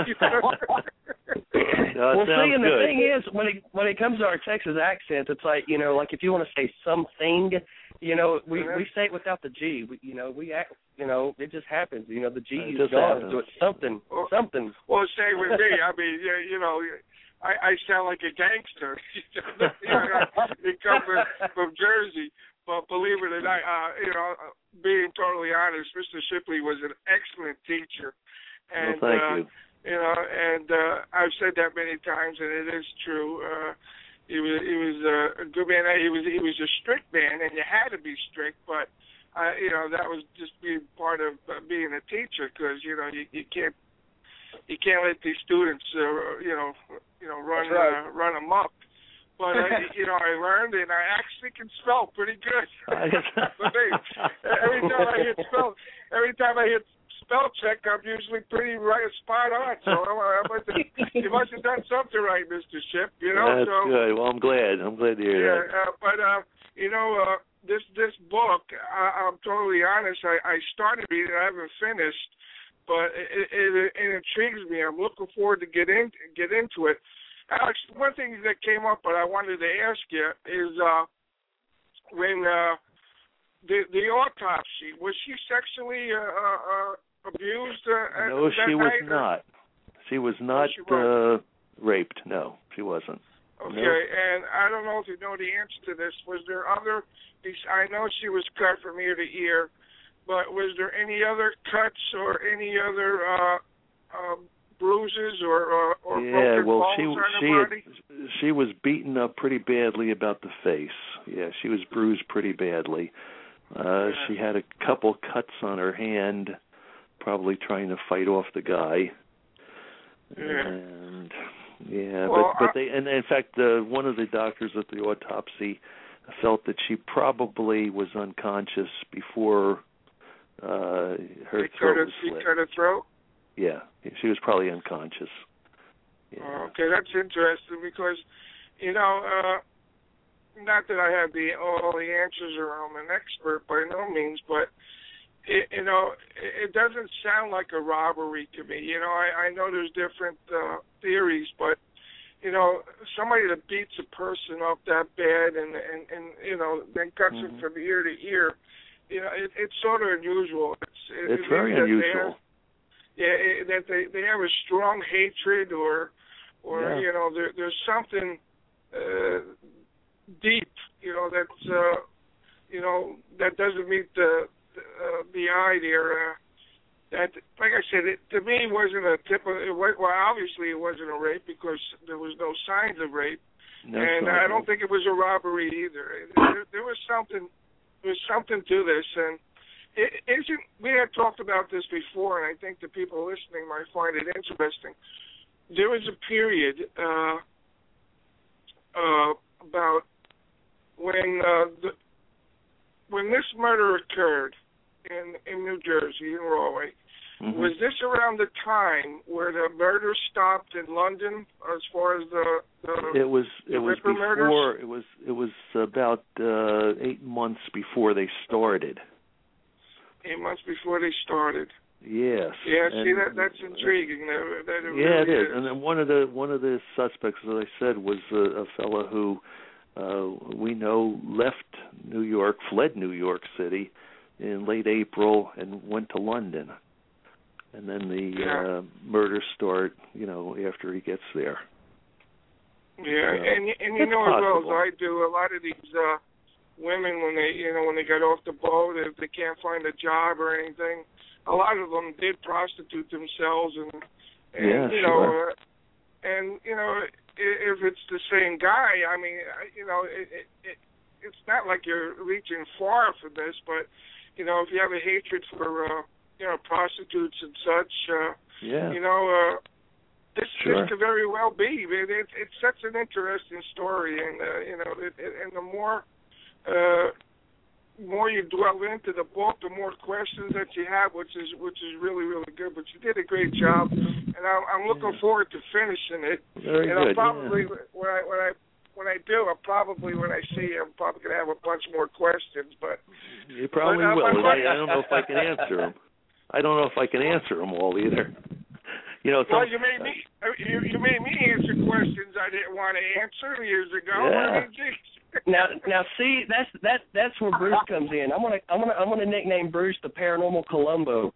Well, see, and the thing is, when it comes to our Texas accent, it's like, like if you want to say something, we say it without the G. We act, it just happens. The G is gone, so it's something. Well, say with me, I mean, I sound like a gangster. He comes from Jersey. But believe it or not, being totally honest, Mr. Shipley was an excellent teacher. And, well, thank you. And I've said that many times, and it is true. He was a good man. He was a strict man, and you had to be strict. But that was just being part of being a teacher, because you can't let these students run amok. But I learned, and I actually can spell pretty good. Every time I hit spell check, I'm usually pretty spot on. So you must have done something right, Mr. Ship. That's good. Well, I'm glad. I'm glad to hear that. But this book, I'm totally honest. I started reading it. I haven't finished, but it intrigues me. I'm looking forward to get into it. Alex, one thing that came up, but I wanted to ask you is when the autopsy, was she sexually abused? No, she was not. She was not raped. No, she wasn't. Okay, no. And I don't know if you know the answer to this. Was there other? I know she was cut from ear to ear, but was there any other cuts or any other bruises or broken bones on her body? She was beaten up pretty badly about the face. Yeah, she was bruised pretty badly. She had a couple cuts on her hand, probably trying to fight off the guy. And but they, and in fact, one of the doctors at the autopsy felt that she probably was unconscious before her throat was slit. He cut her throat? Yeah, she was probably unconscious. Yeah. Okay, that's interesting because, not that I have all the answers or I'm an expert by no means, but, it doesn't sound like a robbery to me. I know there's different theories, but, somebody that beats a person up that bad and then cuts them from ear to ear, it's sort of unusual. It's very unusual. That they have a strong hatred or there's something deep, that's that doesn't meet the eye there. That, like I said, it to me wasn't a typical. Well, obviously it wasn't a rape because there was no signs of rape, and I don't think it was a robbery either. There was something. There's something to this, and. We had talked about this before, and I think the people listening might find it interesting. There was a period about when this murder occurred in New Jersey, in Rahway. Mm-hmm. Was this around the time where the murder stopped in London, as far as the It was before. Murders? It was about 8 months before they started. 8 months before they started. Yes. Yeah, see, that's intriguing. That it yeah, really it is. And then one of the suspects, as I said, was a fellow who we know left New York, fled New York City in late April, and went to London. And then the murders start, after he gets there. Yeah, and you know as well as I do, a lot of these women when they got off the boat, if they can't find a job or anything, a lot of them did prostitute themselves, and sure. If it's the same guy, I mean, it's not like you're reaching far for this, but if you have a hatred for prostitutes and such. Yeah. This could very well be. It's such an interesting story, and and the more you dwell into the book, the more questions that you have, which is really, really good. But you did a great job, and I'm looking forward to finishing it. Very and good. I'll probably when I do, when I see you, I'm probably going to have a bunch more questions. But you probably will. I don't know if I can answer them. I don't know if I can answer them all either. Well, you made me answer questions I didn't want to answer years ago. Yeah. I mean, geez. Now, see, that's where Bruce comes in. I'm gonna nickname Bruce the Paranormal Columbo.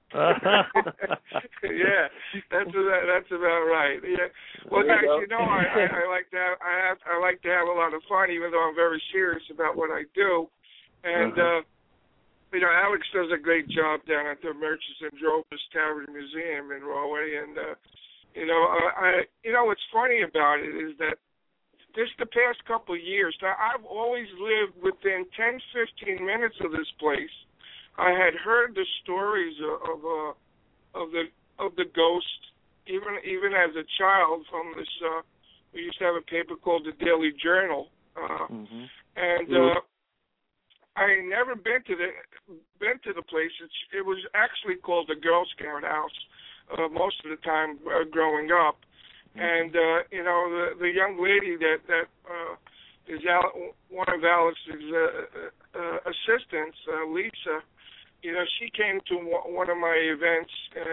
Yeah, that's about right. Yeah. Well, guys, I like to have a lot of fun, even though I'm very serious about what I do, and. Alex does a great job down at the Murchison Drovers Tavern Museum in Rahway, and what's funny about it is that just the past couple of years, now I've always lived within 10-15 minutes of this place. I had heard the stories of the ghost, even as a child from this. We used to have a paper called the Daily Journal, and. I had never been to the place. It was actually called the Girl Scout House most of the time growing up, and the young lady that is one of Alex's assistants, Lisa. She came to one of my events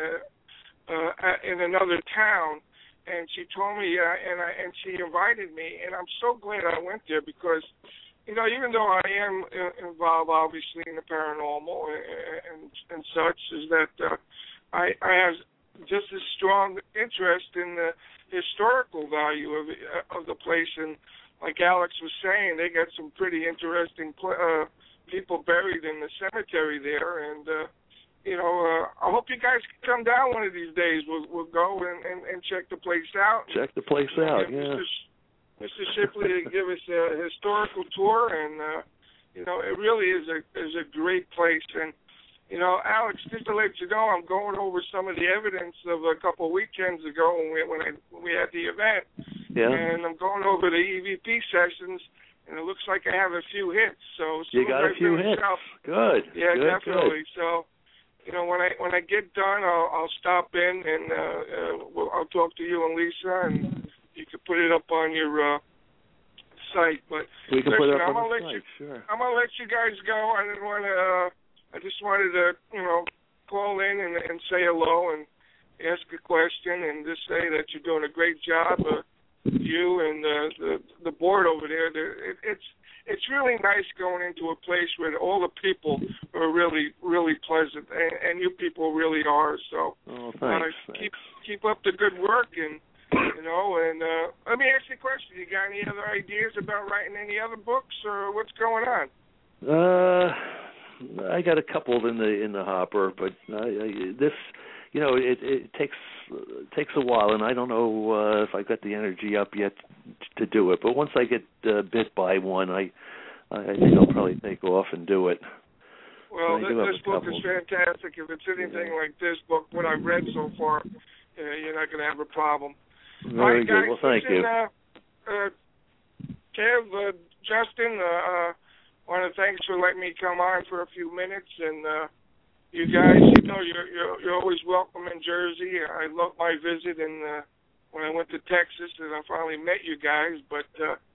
in another town, and she told me, and she invited me, and I'm so glad I went there because. Even though I am involved, obviously, in the paranormal and such, is that I have just as strong interest in the historical value of the place. And like Alex was saying, they got some pretty interesting people buried in the cemetery there. And I hope you guys can come down one of these days. We'll go and check the place out. Check the place out, yeah. Mr. Shipley to give us a historical tour, and it really is a great place. And Alex, just to let you know, I'm going over some of the evidence of a couple of weekends ago when we had the event. Yeah. And I'm going over the EVP sessions, and it looks like I have a few hits. So you got a few hits. Good. Yeah, good, definitely. Good. So. When I get done, I'll stop in and I'll talk to you and Lisa, and you can put it up on your site. But we can listen, put it up I'm on gonna the site. Sure. I'm gonna let you guys go. I just wanted to call in and say hello and ask a question and just say that you're doing a great job. You and the board over there. It's really nice going into a place where all the people are really, really pleasant, and you people really are. So thanks. Keep up the good work, and let me ask you a question. You got any other ideas about writing any other books, or what's going on? I got a couple in the hopper, but this, it takes a while, and I don't know if I got the energy up yet to do it. But once I get bit by one, I think I'll probably take off and do it. Well, this book is fantastic. If it's anything like this book, what I've read so far, you're not going to have a problem. Very good. Well, thank you. Kev, Justin, I want to thanks for letting me come on for a few minutes, and you guys, you're always welcome in Jersey. I love my visit, and when I went to Texas, and I finally met you guys. But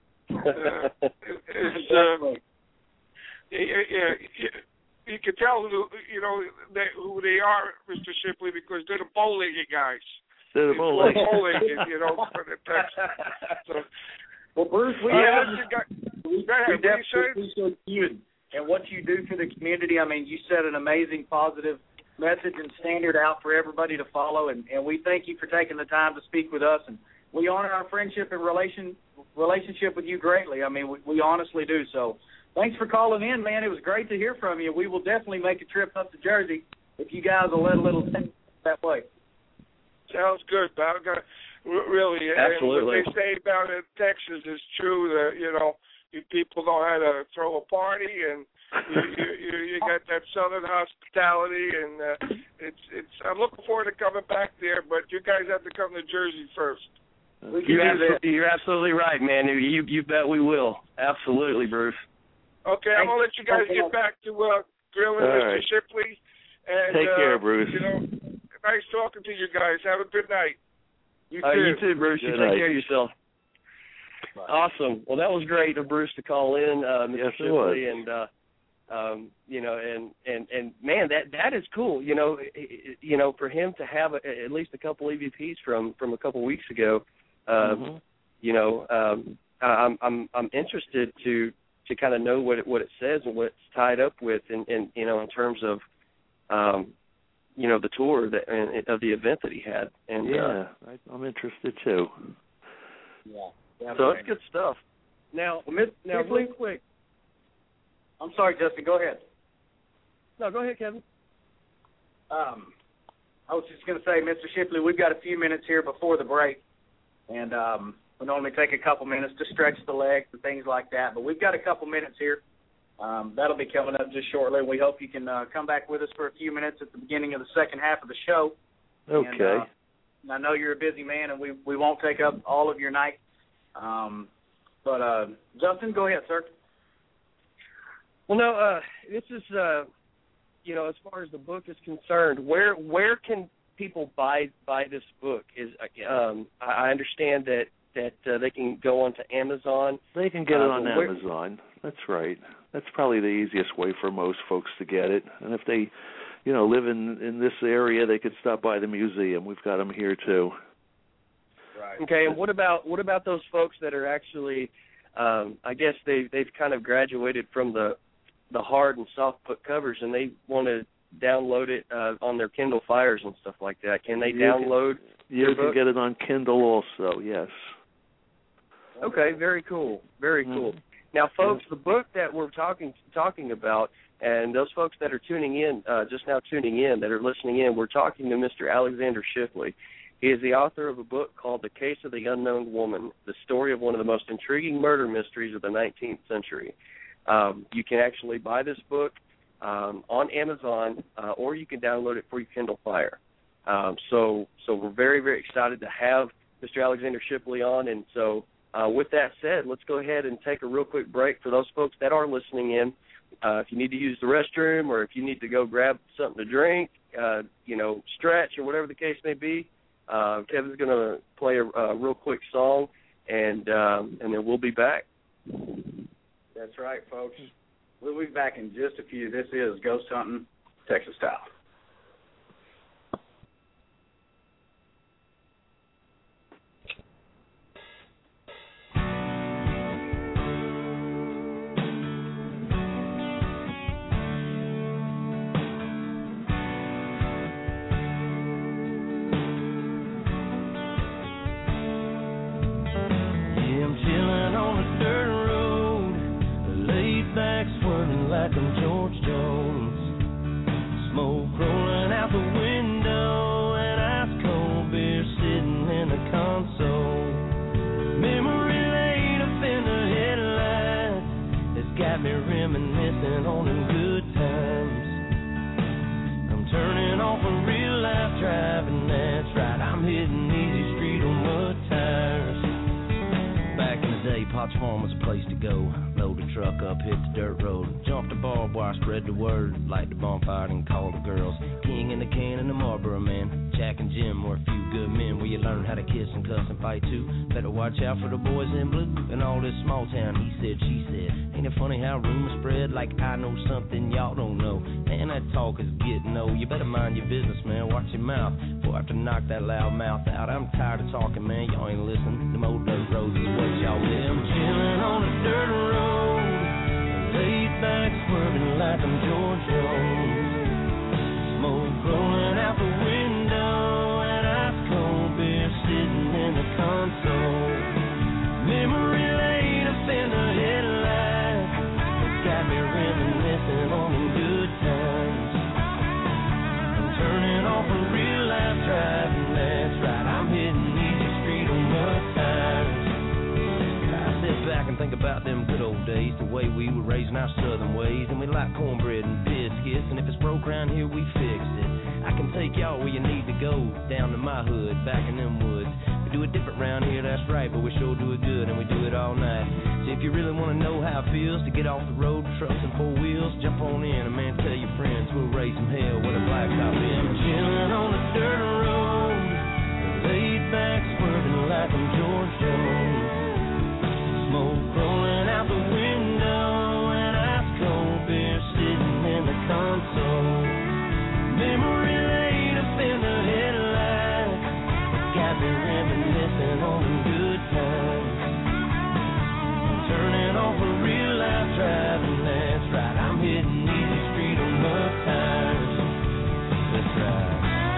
you can tell who they are, Mr. Shipley, because they're the bow-legged guys. They're the bow-legged, for the Texas. So, well, Bruce, we definitely appreciate you and what you do for the community. I mean, you set an amazing, positive message and standard out for everybody to follow, and we thank you for taking the time to speak with us, and we honor our friendship and relationship with you greatly. I mean, we honestly do. So thanks for calling in, man. It was great to hear from you. We will definitely make a trip up to Jersey if you guys will let a little that way. Sounds good, pal. Really, absolutely. And what they say about it, Texas is true. That you people know how to throw a party, and You got that Southern hospitality, and it's. I'm looking forward to coming back there, but you guys have to come to Jersey first. You're absolutely right, man. You bet we will. Absolutely, Bruce. Okay, I'm gonna let you guys get back to grilling Mr. Shipley. And, take care, Bruce. Nice talking to you guys. Have a good night. You too, Bruce. You take care of yourself. Bye. Awesome. Well, that was great of Bruce to call in, Mr. Shipley, and and man, that is cool. For him to have at least a couple EVPs from a couple weeks ago. I'm interested to kind of know what it says and what it's tied up with, and in terms of the tour of the event that he had. And I'm interested too. Yeah. So it's good stuff. Now, real quick. I'm sorry, Justin. Go ahead. No, go ahead, Kevin. I was just going to say, Mr. Shipley, we've got a few minutes here before the break, and we normally take a couple minutes to stretch the legs and things like that, but we've got a couple minutes here. That'll be coming up just shortly. We hope you can come back with us for a few minutes at the beginning of the second half of the show. Okay. And I know you're a busy man, and we won't take up all of your night. But Justin, go ahead, sir. Well, no, this is, as far as the book is concerned, where can people buy this book? I understand that they can go onto Amazon. They can get it on Amazon. That's right. That's probably the easiest way for most folks to get it. And if they, live in this area, they could stop by the museum. We've got them here too. Right. Okay. And what about those folks that are actually, I guess they've kind of graduated from the hard and soft book covers, and they want to download it on their Kindle Fires and stuff like that. Can they download? You can get it on Kindle also. Yes. Okay. Very cool. Very cool. Now, folks, the book that we're talking about, and those folks that are tuning in, just now tuning in, that are listening in, we're talking to Mr. Alexander Shipley. He is the author of a book called The Case of the Unknown Woman, the story of one of the most intriguing murder mysteries of the 19th century. You can actually buy this book on Amazon, or you can download it for your Kindle Fire. So we're very, very excited to have Mr. Alexander Shipley on, and so with that said, let's go ahead and take a real quick break for those folks that are listening in. If you need to use the restroom, or if you need to go grab something to drink, stretch, or whatever the case may be, Kevin's going to play a real quick song, and then we'll be back. That's right, folks. We'll be back in just a few. This is Ghost Hunting, Texas Style. Like I'm George Jones, smoke rolling out the window, and ice cold beer sitting in the console. Memory lane up in the headlights, it's got me reminiscing on them good times. I'm turning off a real life driving, that's right, I'm hitting easy street on mud tires. Back in the day, Potts Farm was a place to go. Load the truck up, hit the dirt road, jump the barbed wire, spread the word, light the bonfire and call the girls. King in the can and the Marlboro man, Jack and Jim were a few good men where you learn how to kiss and cuss and fight too. Better watch out for the boys in blue and all this small town he said, she said. Ain't it funny how rumors spread like I know something y'all don't know? Man, that talk is getting old. You better mind your business, man, watch your mouth before I have to knock that loud mouth out. I'm tired of talking, man, y'all ain't listening. Them old dirt roads is what y'all live. I'm chilling on the dirt road, laid back swerving like I'm George Jones. Smoke rolling out the window, and ice cold beer sitting in the console. Memory lane up in the headlights, it's got me reminiscing on them good times. I'm turning off a real life driving, that's right, I'm hitting easy street on mud tires. I sit back and think about them good old old days, the way we were raised in our southern ways. And we like cornbread and biscuits, and if it's broke around here, we fixed it. I can take y'all where you need to go, down to my hood, back in them woods. We do it different round here, that's right, but we sure do it good, and we do it all night. So if you really want to know how it feels to get off the road, trucks and four wheels, jump on in, and man, tell your friends we'll raise some hell with a blacktop in. Chilling on the dirt road, laid back, swerving like I'm George Jones. Smoke rolling out the window, and ice cold beer sitting in the console. Memory laid up in the headlights, got me reminiscing on the good times. Turning off a real life driving, that's right. I'm hitting easy street on rough tires. That's right.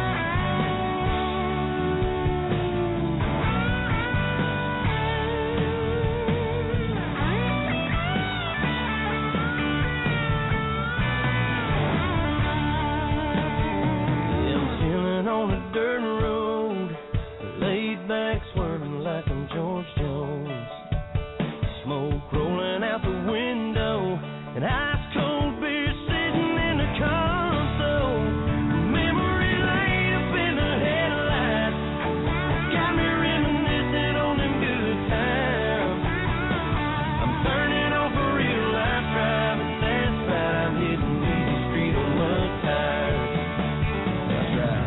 Dirt road, laid back, swerving like I'm George Jones. Smoke rolling out the window, and ice cold beer sitting in the console. Memory laid up in the headlights, got me reminiscing on them good times. I'm turning off a real life driving, that's right. I'm hitting easy street on mud tires. That's right.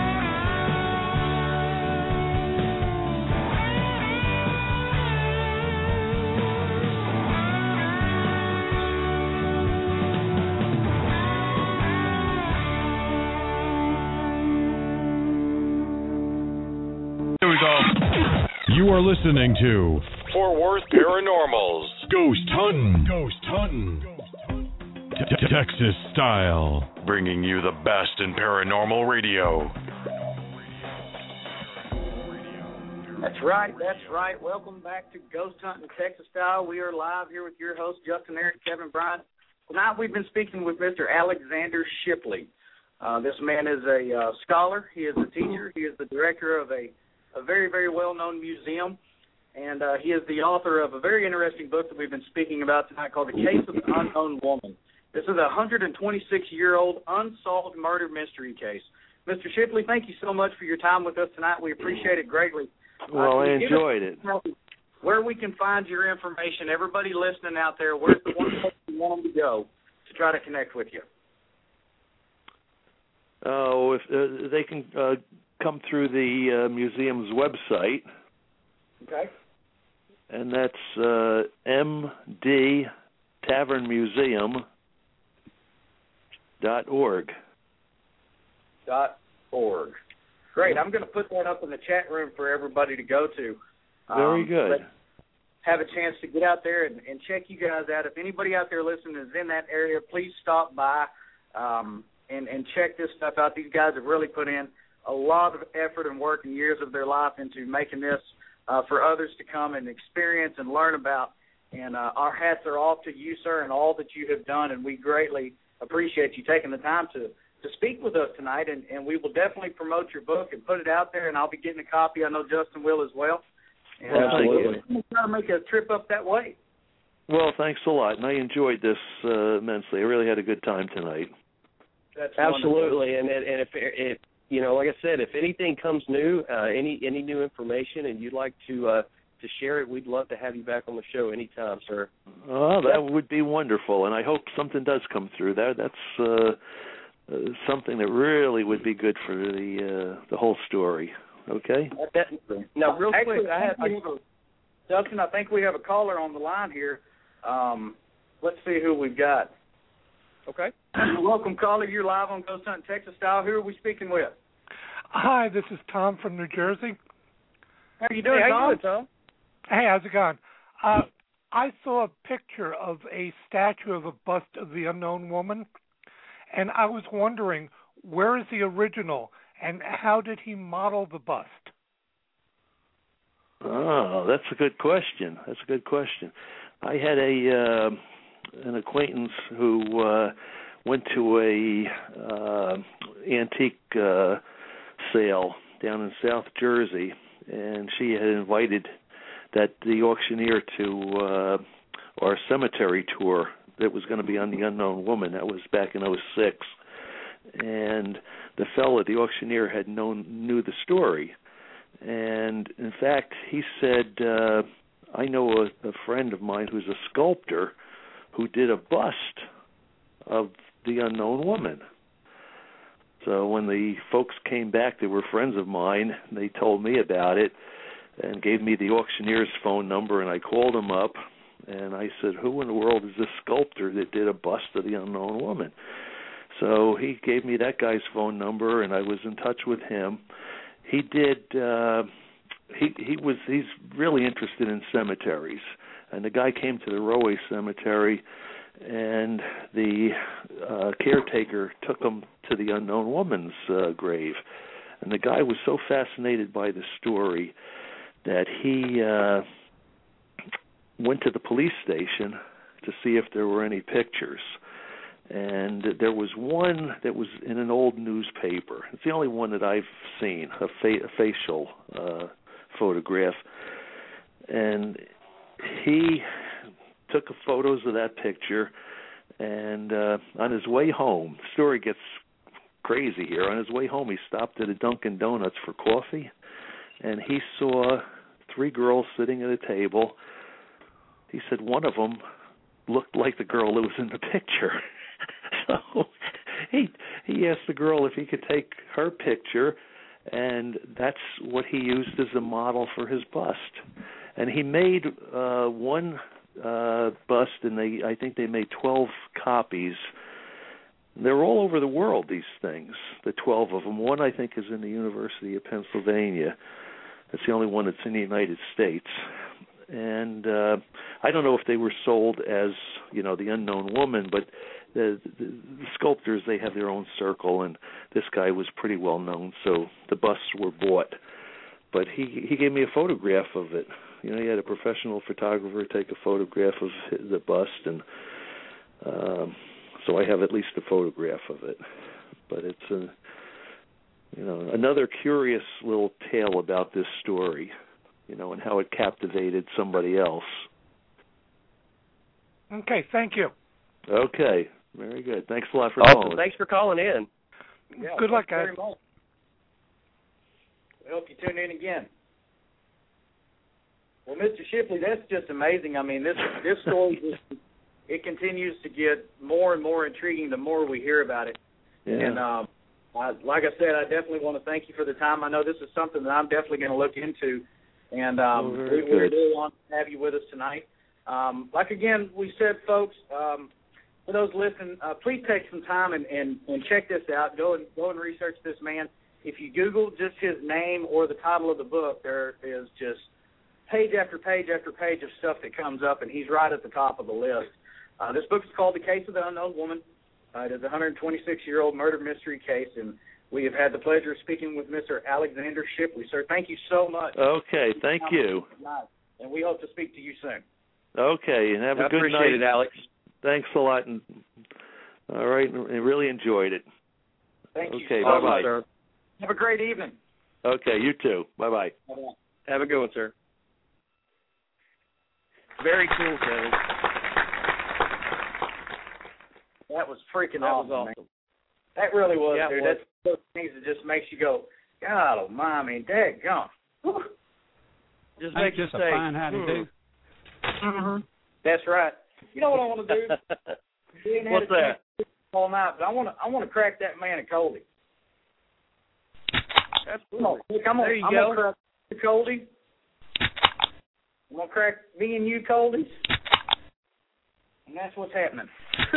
You are listening to Fort Worth Paranormals. Ghost Hunting. Ghost Hunting. Texas style. Bringing you the best in paranormal radio. That's right, that's right. Welcome back to Ghost Hunting Texas Style. We are live here with your hosts, Justin, Eric, Kevin, Brian. Tonight we've been speaking with Mr. Alexander Shipley. This man is a scholar. He is a teacher. He is the director of a very, very well-known museum, and he is the author of a very interesting book that we've been speaking about tonight called The Case of the Unknown Woman. This is a 126-year-old unsolved murder mystery case. Mr. Shipley, thank you so much for your time with us tonight. We appreciate it greatly. Well, I enjoyed it. Where we can find your information, everybody listening out there, where's the one place you want them to go to try to connect with you? If they can come through the museum's website. Okay. And that's mdtavernmuseum.org. .org. Great. I'm going to put that up in the chat room for everybody to go to. Very good. Have a chance to get out there and check you guys out. If anybody out there listening is in that area, please stop by and check this stuff out. These guys have really put in a lot of effort and work and years of their life into making this for others to come and experience and learn about. And our hats are off to you, sir, and all that you have done, and we greatly appreciate you taking the time to speak with us tonight, and we will definitely promote your book and put it out there, and I'll be getting a copy. I know Justin will as well. And absolutely. I'm trying to make a trip up that way. Well, thanks a lot, and I enjoyed this immensely. I really had a good time tonight. That's absolutely, and if you know, like I said, if anything comes new, any new information, and you'd like to share it, we'd love to have you back on the show anytime, sir. Oh, that would be wonderful, and I hope something does come through. That's something that really would be good for the whole story. Okay. Now, real quick, Justin, I think we have a caller on the line here. Let's see who we've got. Okay. Welcome, caller. You're live on Ghost Hunting Texas Style. Who are we speaking with? Hi, this is Tom from New Jersey. How are you doing, Tom? Hey, how's it going? I saw a picture of a statue of a bust of the unknown woman, and I was wondering, where is the original, and how did he model the bust? Oh, that's a good question. I had an acquaintance who went to a antique sale down in South Jersey, and she had invited the auctioneer to our cemetery tour that was going to be on the Unknown Woman. That was back in '06, and the fellow, the auctioneer, knew the story, and in fact, he said, "I know a friend of mine who's a sculptor who did a bust of the Unknown Woman." So when the folks came back, they were friends of mine. They told me about it and gave me the auctioneer's phone number, and I called him up, and I said, "Who in the world is this sculptor that did a bust of the Unknown Woman?" So he gave me that guy's phone number, and I was in touch with him. He did. He's really interested in cemeteries, and the guy came to the Roe Cemetery, and the caretaker took him to the Unknown Woman's grave, and the guy was so fascinated by the story that he went to the police station to see if there were any pictures. And there was one that was in an old newspaper. It's the only one that I've seen, a facial photograph. And he took photos of that picture, and on his way home, the story gets crazy here. On his way home, he stopped at a Dunkin' Donuts for coffee, and he saw 3 girls sitting at a table. He said one of them looked like the girl that was in the picture. So he asked the girl if he could take her picture, and that's what he used as a model for his bust. And he made one bust, and I think they made 12 copies. They're all over the world, these things, the 12 of them. One, I think, is in the University of Pennsylvania. That's the only one that's in the United States. And I don't know if they were sold as, the Unknown Woman, but the sculptors, they have their own circle, and this guy was pretty well known, so the busts were bought. But he gave me a photograph of it. He had a professional photographer take a photograph of the bust, and so I have at least a photograph of it. But it's another curious little tale about this story, and how it captivated somebody else. Okay, thank you. Okay, very good. Thanks a lot for awesome. calling. Thanks for calling in. Yeah, good luck, guys. very much. We hope you tune in again. Well, Mr. Shipley, that's just amazing. I mean, this story it continues to get more and more intriguing the more we hear about it. Yeah. And like I said, I definitely want to thank you for the time. I know this is something that I'm definitely going to look into, and we really want to have you with us tonight. Like again, we said, folks, for those listening, please take some time and check this out. Go and research this man. If you Google just his name or the title of the book, there is just page after page after page of stuff that comes up, and he's right at the top of the list. This book is called The Case of the Unknown Woman. It is a 126-year-old murder mystery case, and we have had the pleasure of speaking with Mr. Alexander Shipley. Sir, thank you so much. Okay, thank you. And we hope to speak to you soon. Okay, and have a good night. I appreciate it, Alex. Thanks a lot. And all right, I really enjoyed it. Thank you. Okay, bye-bye. Sir. Have a great evening. Okay, you too. Bye-bye. Bye-bye. Have a good one, sir. Very cool, Kevin. That was freaking awesome. Man. That really was, yeah, dude. That's those things that just makes you go, God almighty, daggone. Just makes you say, fine how to do. Mm-hmm. That's right. You know what I want to do? What's that? All night, but I want to crack that man a coldie. Absolutely. I'm there you go. go. Crack the coldie. I'm gonna crack me and you coldies, and that's what's happening.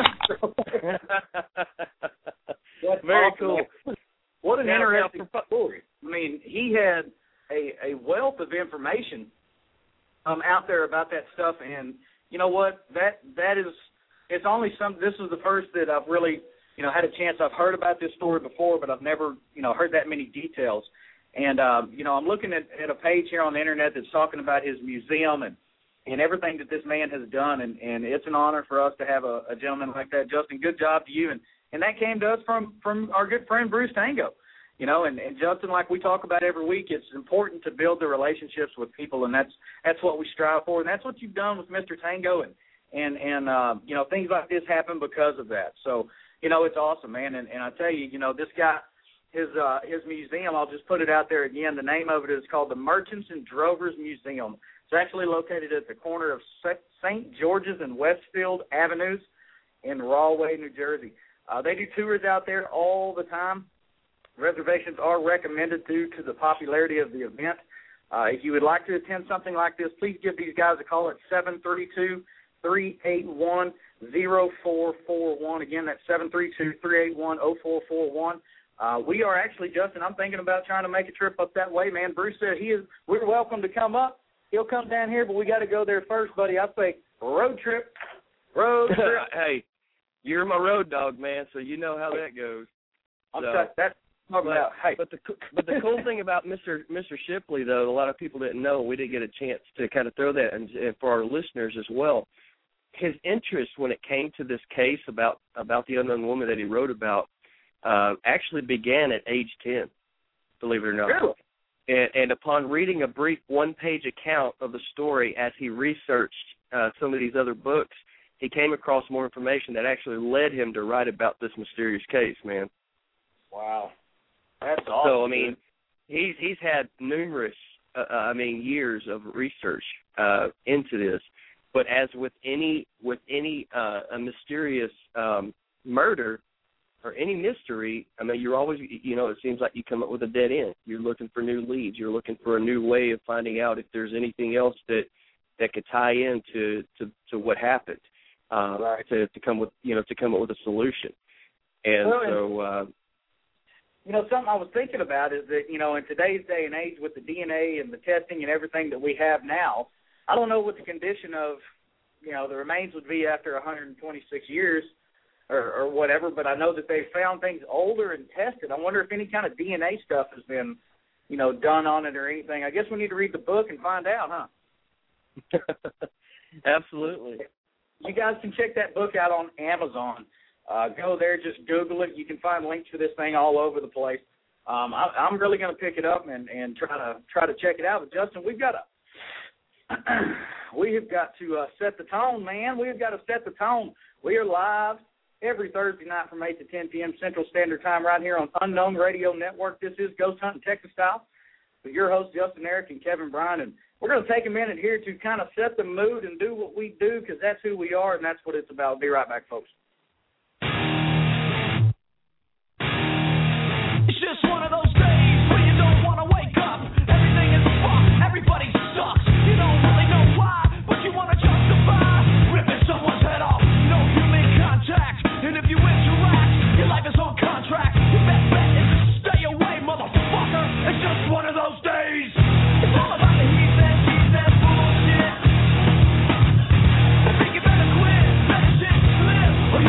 Very awesome, cool. Man. What an interesting story. I mean, he had a wealth of information out there about that stuff, and you know what? That is, it's only this is the first that I've really, had a chance. I've heard about this story before, but I've never, heard that many details. And, I'm looking at a page here on the internet that's talking about his museum and everything that this man has done, and it's an honor for us to have a gentleman like that. Justin, good job to you. And that came to us from our good friend Bruce Tango. And Justin, like we talk about every week, it's important to build the relationships with people, and that's what we strive for, and that's what you've done with Mr. Tango, and you know, things like this happen because of that. So, you know, it's awesome, man. And I tell you, you know, this guy, his museum, I'll just put it out there again. The name of it is called the Merchants and Drovers Museum. It's actually located at the corner of St. George's and Westfield Avenues in Rahway, New Jersey. They do tours out there all the time. Reservations are recommended due to the popularity of the event. If you would like to attend something like this, please give these guys a call at 732-381-0441. Again, that's 732-381-0441. We are actually, Justin, I'm thinking about trying to make a trip up that way, man. Bruce said we're welcome to come up. He'll come down here, but we got to go there first, buddy. I say road trip. Hey, you're my road dog, man, so you know how that goes. That's talking about. Hey. But the cool thing about Mr. Shipley, though, a lot of people didn't know. We didn't get a chance to kind of throw that, and for our listeners as well. His interest when it came to this case about the unknown woman that he wrote about actually began at age 10, believe it or not. Really? And upon reading a brief one-page account of the story as he researched some of these other books, he came across more information that actually led him to write about this mysterious case, man. Wow. That's awesome. So, I mean, he's had numerous, years of research into this. But as with any a mysterious murder, or any mystery, I mean, you're always, you know, it seems like you come up with a dead end. You're looking for new leads. You're looking for a new way of finding out if there's anything else that could tie into what happened, right. to come up with a solution. And you know, something I was thinking about is that, you know, in today's day and age with the DNA and the testing and everything that we have now, I don't know what the condition of, you know, the remains would be after 126 years. Or whatever, but I know that they found things older and tested. I wonder if any kind of DNA stuff has been, you know, done on it or anything. I guess we need to read the book and find out, huh? Absolutely. You guys can check that book out on Amazon. Go there, just Google it. You can find links for this thing all over the place. I'm really going to pick it up and try to check it out. But Justin, we have got to set the tone, man. We have got to set the tone. We are live every Thursday night from 8 to 10 p.m. Central Standard Time right here on Unknown Radio Network. This is Ghost Hunting Texas Style with your hosts, Justin Eric and Kevin Bryan. And we're going to take a minute here to kind of set the mood and do what we do because that's who we are and that's what it's about. Be right back, folks. It's just one of those days where you don't want to wake up. Everything is fucked. Everybody sucks. You don't really know why, but you want to justify ripping someone's head off. No human contact. And if you interact, your life is on contract. Your best bet is to stay away, motherfucker. It's just one of those days. It's all about the he said, she said bullshit. I think you better quit, let it shit slip, or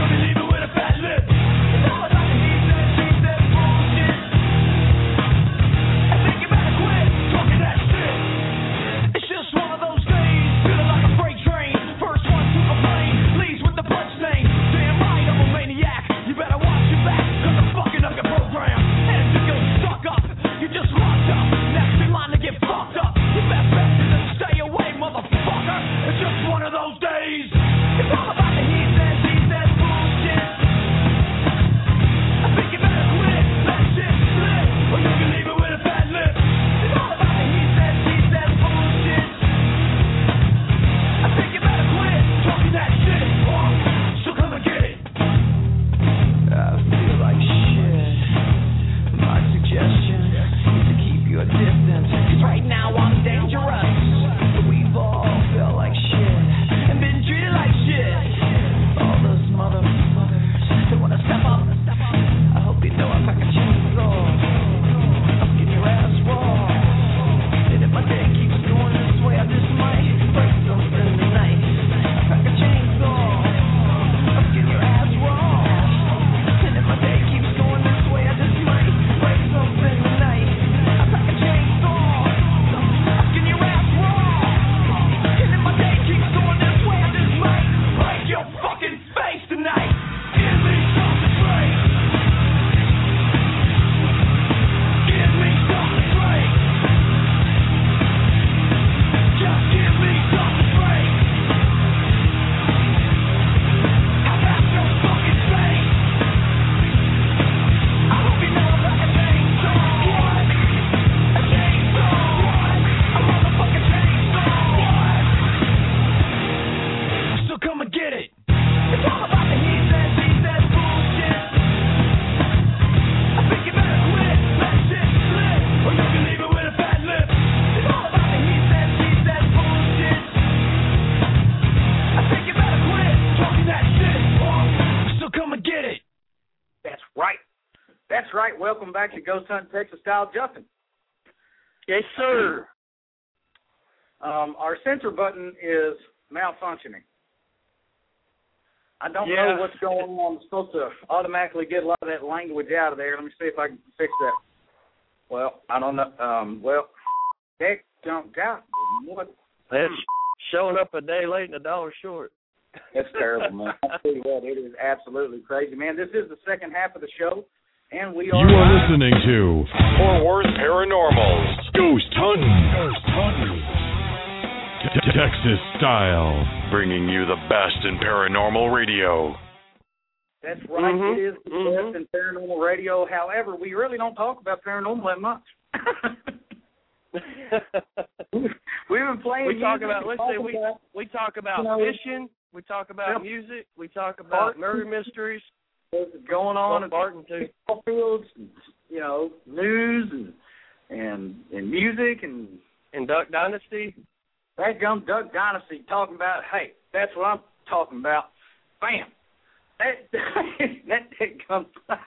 right. Welcome back to Ghost Hunt Texas Style, Justin. Yes, sir. Our censor button is malfunctioning. I don't know what's going on. I'm supposed to automatically get a lot of that language out of there. Let me see if I can fix that. Well, I don't know. Heck, God, what? That's showing up a day late and $1 short. That's terrible, man. I'll tell you what, it is absolutely crazy, man. This is the second half of the show, and we are... You are listening to Fort Worth Paranormals. Ghost Hunting. Texas Style. Bringing you the best in paranormal radio. That's right. It is the best in paranormal radio. However, we really don't talk about paranormal that much. We've been playing. We talk about fishing. We talk about music. We talk about murder mysteries. What's going on in Barton too? Fields, news and music and Duck Dynasty. That gum Duck Dynasty talking about. Hey, that's what I'm talking about. Bam. That comes.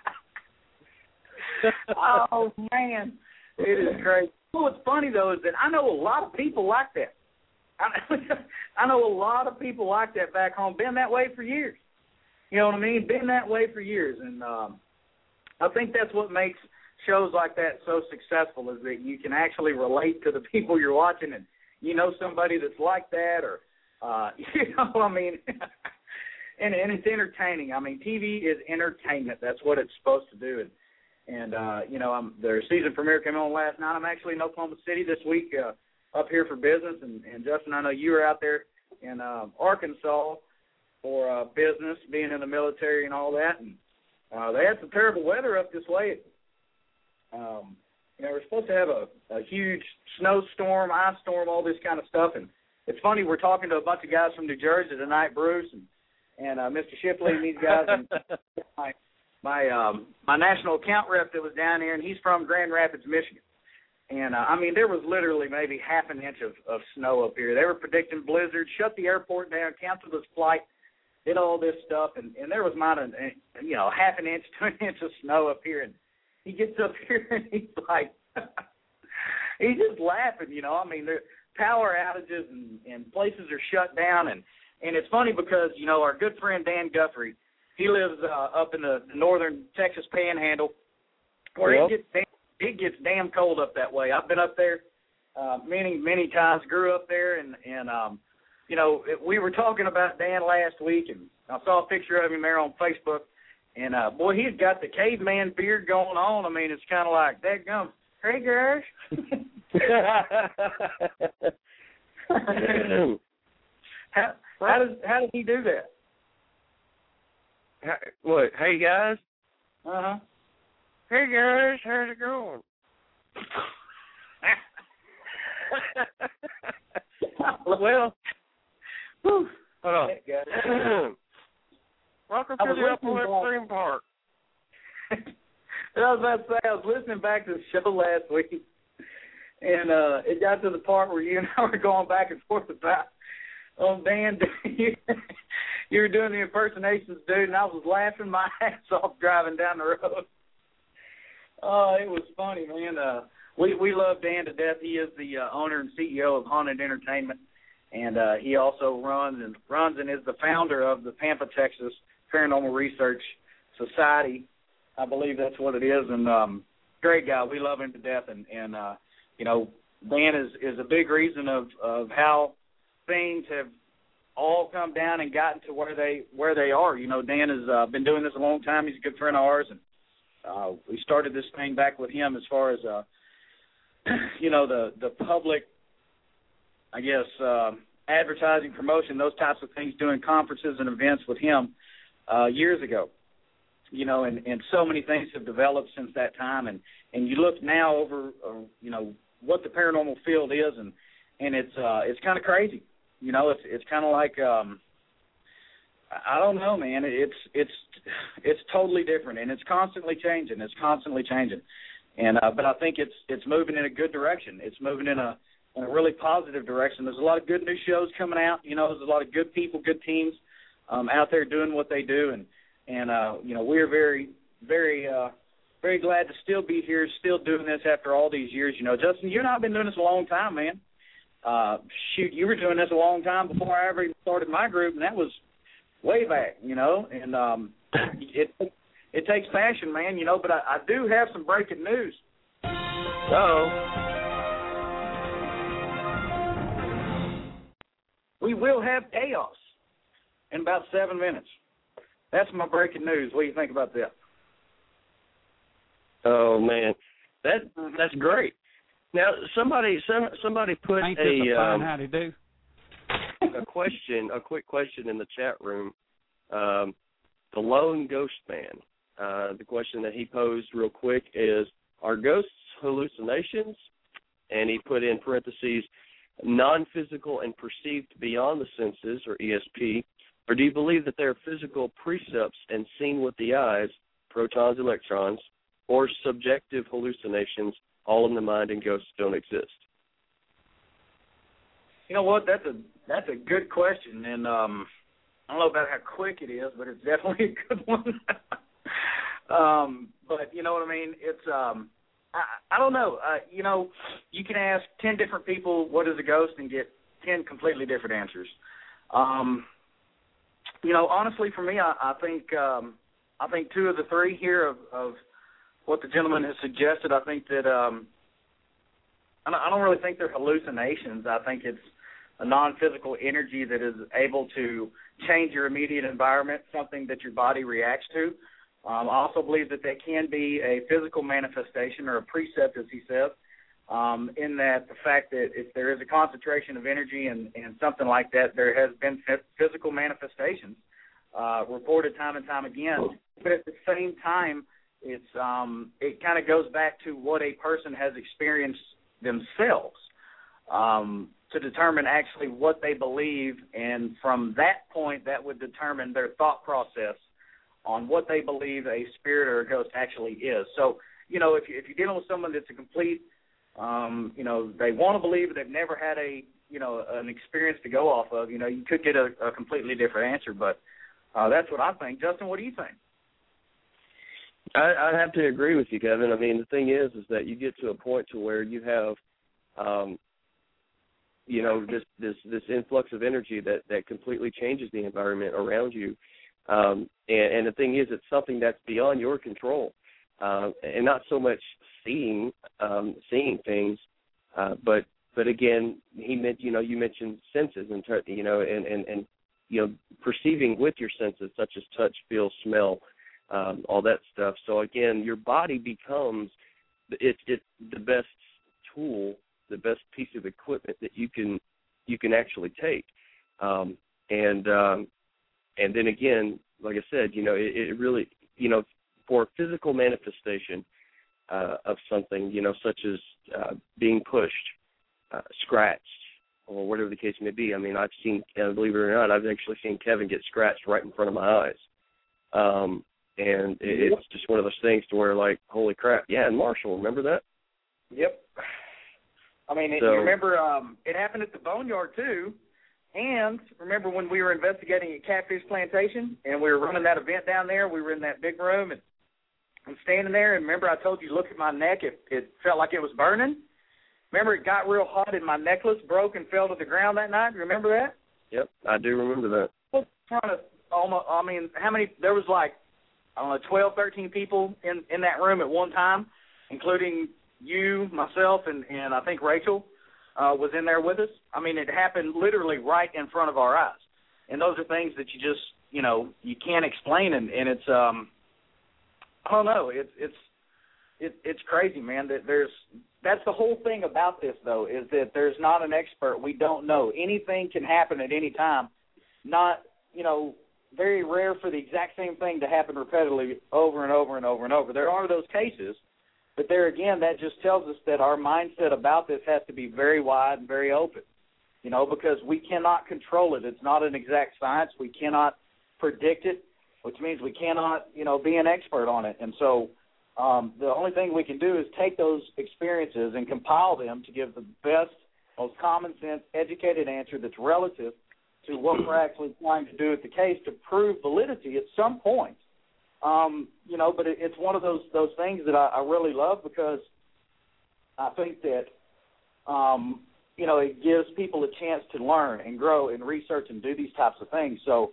Oh man, it is great. What's funny though is that I know a lot of people like that. I know a lot of people like that back home. Been that way for years. You know what I mean? Been that way for years, and I think that's what makes shows like that so successful is that you can actually relate to the people you're watching, and you know somebody that's like that, or you know what I mean. And it's entertaining. I mean, TV is entertainment. That's what it's supposed to do. And their season premiere came on last night. I'm actually in Oklahoma City this week up here for business. And Justin, I know you were out there in Arkansas for business, being in the military and all that. And they had some terrible weather up this way. We're supposed to have a huge snowstorm, ice storm, all this kind of stuff. And it's funny, we're talking to a bunch of guys from New Jersey tonight, Bruce, and Mr. Shipley and these guys, and my national account rep that was down there, and he's from Grand Rapids, Michigan. And, there was literally maybe half an inch of snow up here. They were predicting blizzards, shut the airport down, canceled his flight, did all this stuff, and there was half an inch to an inch of snow up here. And he gets up here, and he's like, he's just laughing, the power outages and places are shut down, and it's funny because, our good friend Dan Guthrie, he lives up in the northern Texas Panhandle, where it gets damn cold up that way. I've been up there many, many times, grew up there, and we were talking about Dan last week, and I saw a picture of him there on Facebook, and, boy, he's got the caveman beard going on. It's kind of like, dadgum, hey, guys. How does he do that? What? Hey guys. Hey guys, how's it going? Well, hold on. Welcome to the Upland Extreme Park. I was about to say, I was listening back to the show last week, and it got to the part where you and I were going back and forth about. Dan, you were doing the impersonations, dude, and I was laughing my ass off driving down the road. Oh, it was funny, man. We love Dan to death. He is the owner and CEO of Haunted Entertainment, and he also runs and is the founder of the Pampa, Texas Paranormal Research Society. I believe that's what it is, and great guy. We love him to death, and Dan is a big reason of how things have all come down and gotten to where they are. Dan has been doing this a long time. He's a good friend of ours, and we started this thing back with him as far as the public, I guess, advertising, promotion, those types of things, doing conferences and events with him years ago. And so many things have developed since that time, and you look now over what the paranormal field is, and it's kind of crazy. It's kind of like I don't know, man. It's totally different, and it's constantly changing. And but I think it's moving in a good direction. It's moving in a really positive direction. There's a lot of good new shows coming out. There's a lot of good people, good teams out there doing what they do, and we're very, very very glad to still be here, still doing this after all these years. You know, Justin, you and I have been doing this a long time, man. Shoot, you were doing this a long time before I ever even started my group, and that was way back, you know. And it takes passion, man, you know. But I do have some breaking news. We will have chaos in about 7 minutes. That's my breaking news. What do you think about that? Oh man, that's great. Now somebody put a quick question in the chat room. The Lone Ghost Man. The question that he posed real quick is: are ghosts hallucinations? And he put in parentheses, non-physical and perceived beyond the senses, or ESP, or do you believe that they are physical precepts and seen with the eyes, protons, electrons, or subjective hallucinations, all in the mind and ghosts don't exist? You know what? That's a good question, and I don't know about how quick it is, but it's definitely a good one. But you know what I mean? It's I don't know. You know, you can ask 10 different people what is a ghost and get 10 completely different answers. You know, honestly, for me, I think 2 of the 3 here of what the gentleman has suggested. I think that I don't really think they're hallucinations. I think it's a non-physical energy that is able to change your immediate environment, something that your body reacts to. I also believe that they can be a physical manifestation or a precept, as he says, in that the fact that if there is a concentration of energy and something like that, there has been physical manifestations reported time and time again. But at the same time, it kind of goes back to what a person has experienced themselves to determine actually what they believe, and from that point, that would determine their thought process on what they believe a spirit or a ghost actually is. So, you know, if you're dealing with someone that's a complete, you know, they want to believe but they've never had an experience to go off of, you know, you could get a completely different answer. But that's what I think. Justin, what do you think? I have to agree with you, Kevin. I mean, the thing is that you get to a point to where you have, you know, this influx of energy that completely changes the environment around you. And the thing is, it's something that's beyond your control, and not so much seeing things, but again, you mentioned senses and perceiving with your senses, such as touch, feel, smell, all that stuff. So again, your body becomes it's the best tool, the best piece of equipment that you can actually take, and then again, like I said, you know, it really, you know, for physical manifestation of something, you know, such as being pushed, scratched, or whatever the case may be. I mean, I've seen, believe it or not, I've actually seen Kevin get scratched right in front of my eyes. And it's just one of those things to where, like, holy crap. Yeah, and Marshall, remember that? Yep. I mean, you remember it happened at the Boneyard, too. And remember when we were investigating at Catfish Plantation and we were running that event down there, we were in that big room and I'm standing there, and remember I told you, look at my neck, it felt like it was burning? Remember it got real hot and my necklace broke and fell to the ground that night? Remember that? Yep, I do remember that. How many, there was like, I don't know, 12, 13 people in that room at one time, including you, myself, and I think Rachel was in there with us. I mean, it happened literally right in front of our eyes. And those are things that you just, you know, you can't explain. And it's, I don't know, it's crazy, man. That's the whole thing about this, though, is that there's not an expert. We don't know. Anything can happen at any time. Not, you know, very rare for the exact same thing to happen repetitively over and over and over and over. There are those cases. But there again, that just tells us that our mindset about this has to be very wide and very open, you know, because we cannot control it. It's not an exact science. We cannot predict it, which means we cannot, you know, be an expert on it. And so the only thing we can do is take those experiences and compile them to give the best, most common sense, educated answer that's relative to what we're actually trying to do at the case to prove validity at some point But it's one of those things that I really love, because I think that, it gives people a chance to learn and grow and research and do these types of things. So,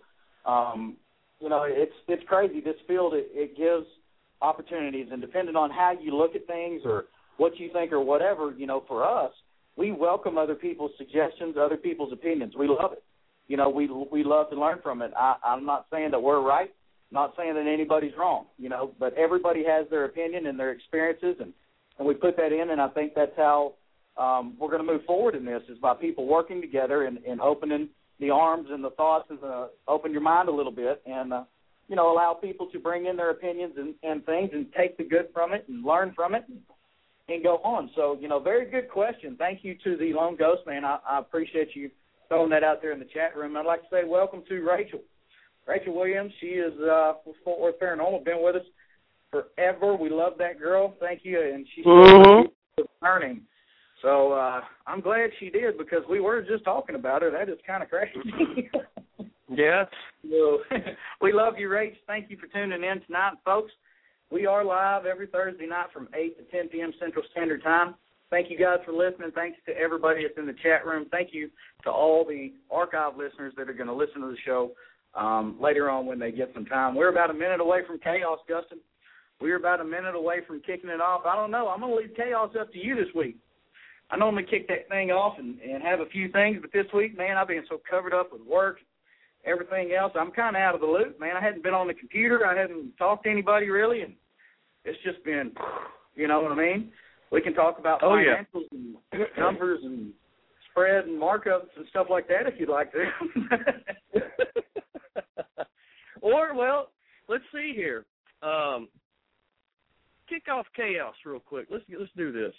it's crazy. This field, it gives opportunities, and depending on how you look at things or what you think or whatever, for us, we welcome other people's suggestions, other people's opinions. We love it. We love to learn from it. I'm not saying that we're right, not saying that anybody's wrong, but everybody has their opinion and their experiences, and we put that in, and I think that's how we're going to move forward in this, is by people working together and opening the arms and the thoughts and open your mind a little bit, and, allow people to bring in their opinions and things and take the good from it and learn from it and go on. So, very good question. Thank you to the Lone Ghost, man. I appreciate you throwing that out there in the chat room. I'd like to say welcome to Rachel. Rachel Williams, she is with Fort Worth Paranormal, been with us forever. We love that girl. Thank you. And she's learning. So I'm glad she did, because we were just talking about her. That is kind of crazy. Yeah. So, we love you, Rach. Thank you for tuning in tonight, folks. We are live every Thursday night from 8 to 10 p.m. Central Standard Time. Thank you guys for listening. Thanks to everybody that's in the chat room. Thank you to all the archive listeners that are going to listen to the show later on when they get some time. We're about a minute away from chaos, Justin. We're about a minute away from kicking it off. I don't know. I'm going to leave chaos up to you this week. I normally kick that thing off and have a few things, but this week, man, I've been so covered up with work, everything else. I'm kind of out of the loop, man. I hadn't been on the computer. I hadn't talked to anybody really, and it's just been, you know what I mean? We can talk about financials and numbers and spread and markups and stuff like that if you'd like to. Or, well, let's see here. Kick off chaos real quick. Let's do this.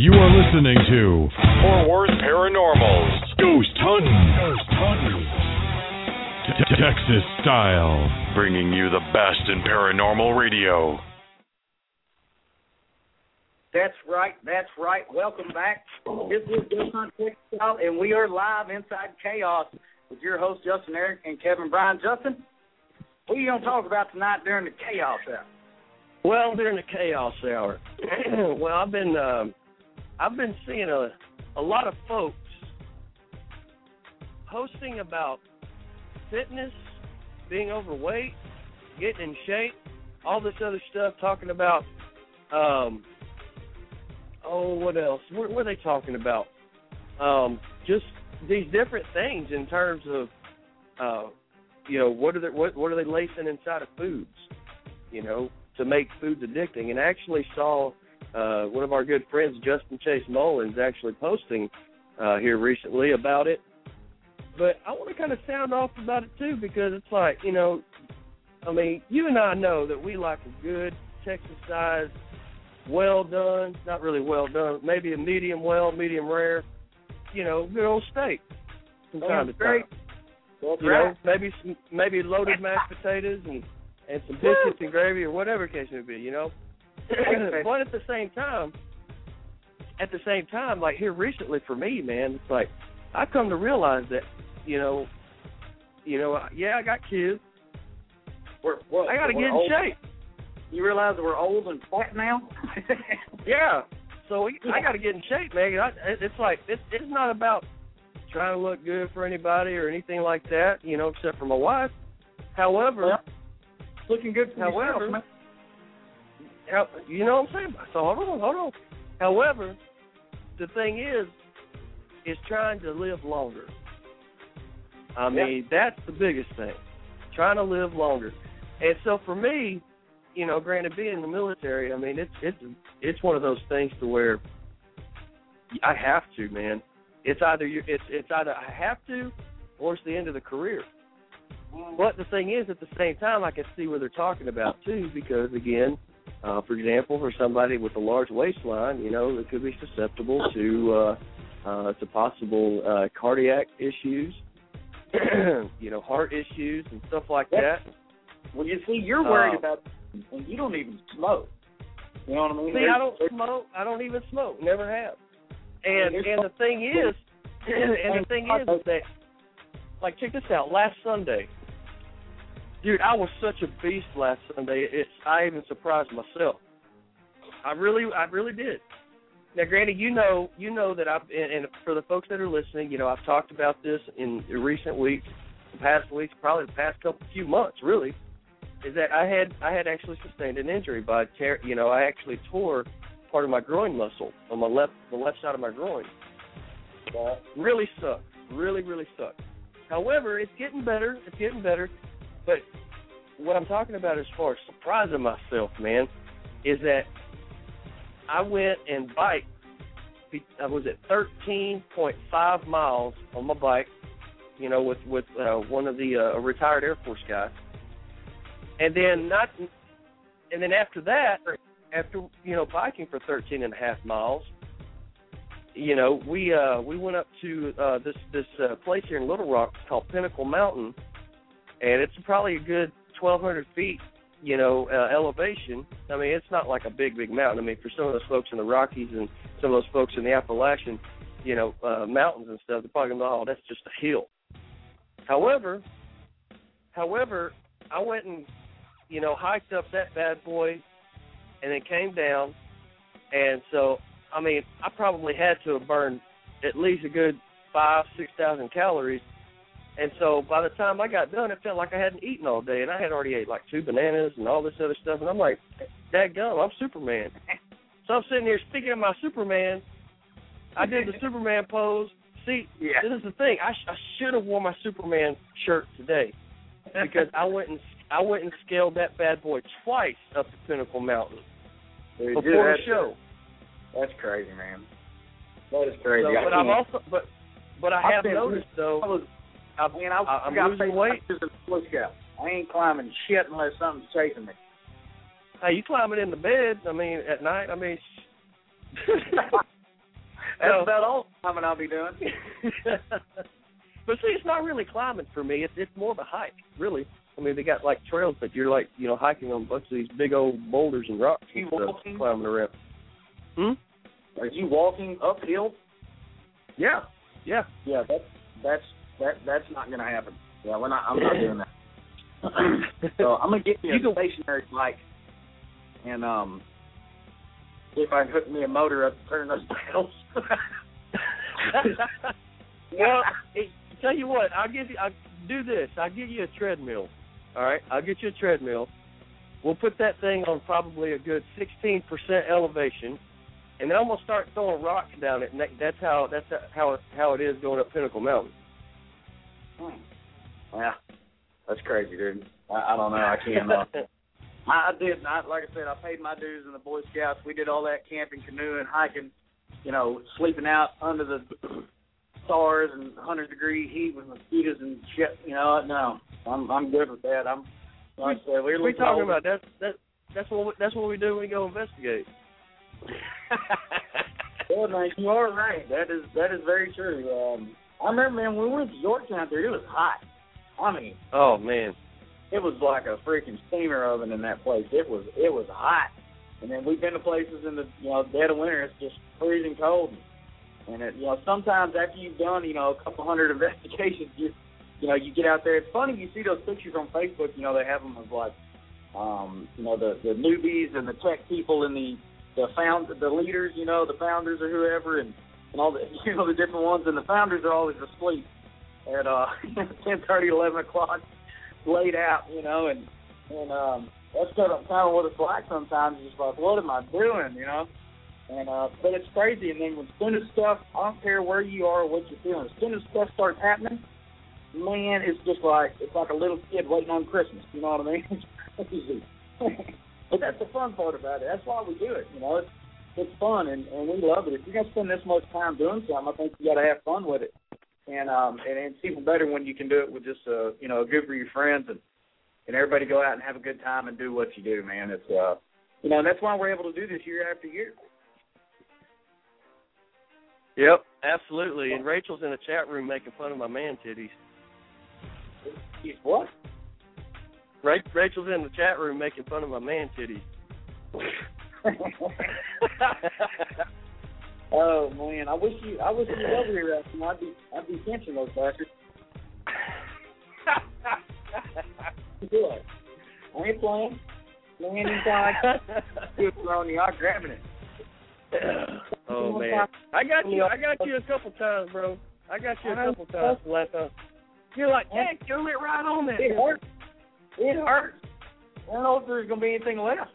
You are listening to Fort Worth Paranormal's Ghost Hunting. Texas style. bringing you the best in paranormal radio. That's right. Welcome back. This is Ghost Hunt Texas Style, and we are live inside Chaos with your host, Justin Eric and Kevin Bryan. Justin, what are you going to talk about tonight during the Chaos Hour? Well, during the Chaos Hour, well, I've been seeing a lot of folks posting about fitness, being overweight, getting in shape, all this other stuff, talking about, what else? What are they talking about? Just these different things in terms of, what are they lacing inside of foods, to make foods addicting. And I actually saw one of our good friends, Justin Chase Mullins, actually posting here recently about it. But I want to kind of sound off about it, too, because it's like, you and I know that we like a good Texas-sized, well done, not really well done, maybe a medium well, medium rare, good old steak from time to time. Maybe loaded mashed potatoes and some biscuits and gravy or whatever the case may be, But at the same time, like here recently for me, man, it's like I've come to realize that, I got kids. I got to get in shape. You realize that we're old and fat now? Yeah. So I got to get in shape, man. It's like it's not about trying to look good for anybody or anything like that, except for my wife. However, looking good for yourself, man. You know what I'm saying? So hold on. However, the thing is trying to live longer. I mean, that's the biggest thing. Trying to live longer. And so for me, granted being in the military, I mean, it's one of those things to where I have to, man. It's either I have to or it's the end of the career. But the thing is, at the same time, I can see what they're talking about too, because again, for example, for somebody with a large waistline, it could be susceptible to possible cardiac issues, heart issues and stuff like that. Well, you see, you're worried about when you don't even smoke. You know what I mean? See, I don't smoke. I don't even smoke. Never have. And the thing is, that, like, check this out. Last Sunday, dude, I was such a beast last Sunday. I even surprised myself. I really did. Now, granted, you know that and for the folks that are listening, I've talked about this in recent weeks, the past weeks, probably the past few months, really, is that I had actually sustained an injury I actually tore part of my groin muscle on the left side of my groin. Really sucked. Really, really sucked. However, it's getting better. But what I'm talking about as far as surprising myself, man, is that I went and biked. I was at 13.5 miles on my bike, with one of the retired Air Force guys. And then after that, biking for 13.5 miles, we went up to this place here in Little Rock called Pinnacle Mountain, and it's probably a good 1,200 feet, elevation. I mean, it's not like a big mountain. I mean, for some of those folks in the Rockies and some of those folks in the Appalachian, mountains and stuff, they're probably going to go, oh, that's just a hill. However, I went and, hiked up that bad boy and then came down. And so, I mean, I probably had to have burned at least a good 5,000-6,000 calories. And so by the time I got done, it felt like I hadn't eaten all day. And I had already ate like 2 bananas and all this other stuff. And I'm like, dadgum, I'm Superman. So I'm sitting here, speaking of my Superman, I did the Superman pose. See, This is the thing. I should have worn my Superman shirt today because I went and scaled that bad boy twice up the Pinnacle Mountain before the show. That's crazy, man. That is crazy. So, but I have noticed though. I'm losing weight. I ain't climbing shit unless something's chasing me. Hey, you climbing in the bed? I mean, at night? I mean, That's about all the climbing I'll be doing. But see, it's not really climbing for me. It's more of a hike, really. I mean, they got like trails that you're like, hiking on a bunch of these big old boulders and rocks and stuff, climbing around. Are you walking uphill? Yeah. Yeah, that's not going to happen. Yeah, I'm not doing that. So I'm going to get me a stationary bike, and if I can hook me a motor up to turn those pedals. Well, tell you what, I'll do this. I'll get you a treadmill. All right, I'll get you a treadmill. We'll put that thing on probably a good 16% elevation, and then I'm gonna start throwing rocks down it. And that's how it is going up Pinnacle Mountain. Yeah, that's crazy, dude. I don't know. I can't. I did. Like I said, I paid my dues in the Boy Scouts. We did all that camping, canoeing, hiking. Sleeping out under the stars and 100-degree heat with mosquitoes and shit. No, I'm good with that. Like I said, we're talking about that's what we do when we go investigate. Well, man, you are right. That is very true. I remember, man, when we went to Yorktown there, it was hot. I mean, oh man, it was like a freaking steamer oven in that place. It was hot. And then we've been to places in the dead of winter. It's just freezing cold. And sometimes after you've done a couple hundred investigations, you get out there. It's funny, you see those pictures on Facebook. They have them of like the newbies and the tech people and the leaders. The founders or whoever, and all the the different ones. And the founders are always asleep at 10:30, 11 o'clock, laid out. And that's kind of what it's like sometimes. It's like, what am I doing, And but it's crazy. And then when soon as stuff, I don't care where you are or what you're feeling, as soon as stuff starts happening, man, it's like a little kid waiting on Christmas. You know what I mean? It's crazy. But that's the fun part about it. That's why we do it. It's fun and we love it. If you're gonna spend this much time doing something, I think you got to have fun with it. And it's even better when you can do it with just a group of your friends and everybody go out and have a good time and do what you do, man. It's and that's why we're able to do this year after year. Yep, absolutely. And Rachel's in the chat room making fun of my man titties. What? Rachel's in the chat room making fun of my man titties. Oh man, I wish you were over here. I'd be pinching those bastards. Good. I ain't playing. Man inside. Good throwing you out, grabbing it. Oh man, I got you a couple times, bro. I got you a couple times the last time. You're like, heck, you went right on that. It hurts. It hurts. I don't know if there's gonna be anything left.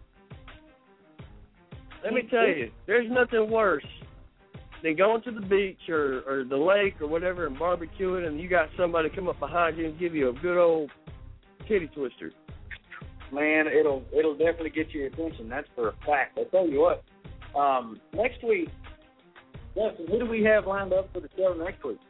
Let me tell you, there's nothing worse than going to the beach or the lake or whatever and barbecuing, and you got somebody come up behind you and give you a good old titty twister. Man, it'll definitely get your attention. That's for a fact. I tell you what. Next week, Justin, who do we have lined up for the show next week?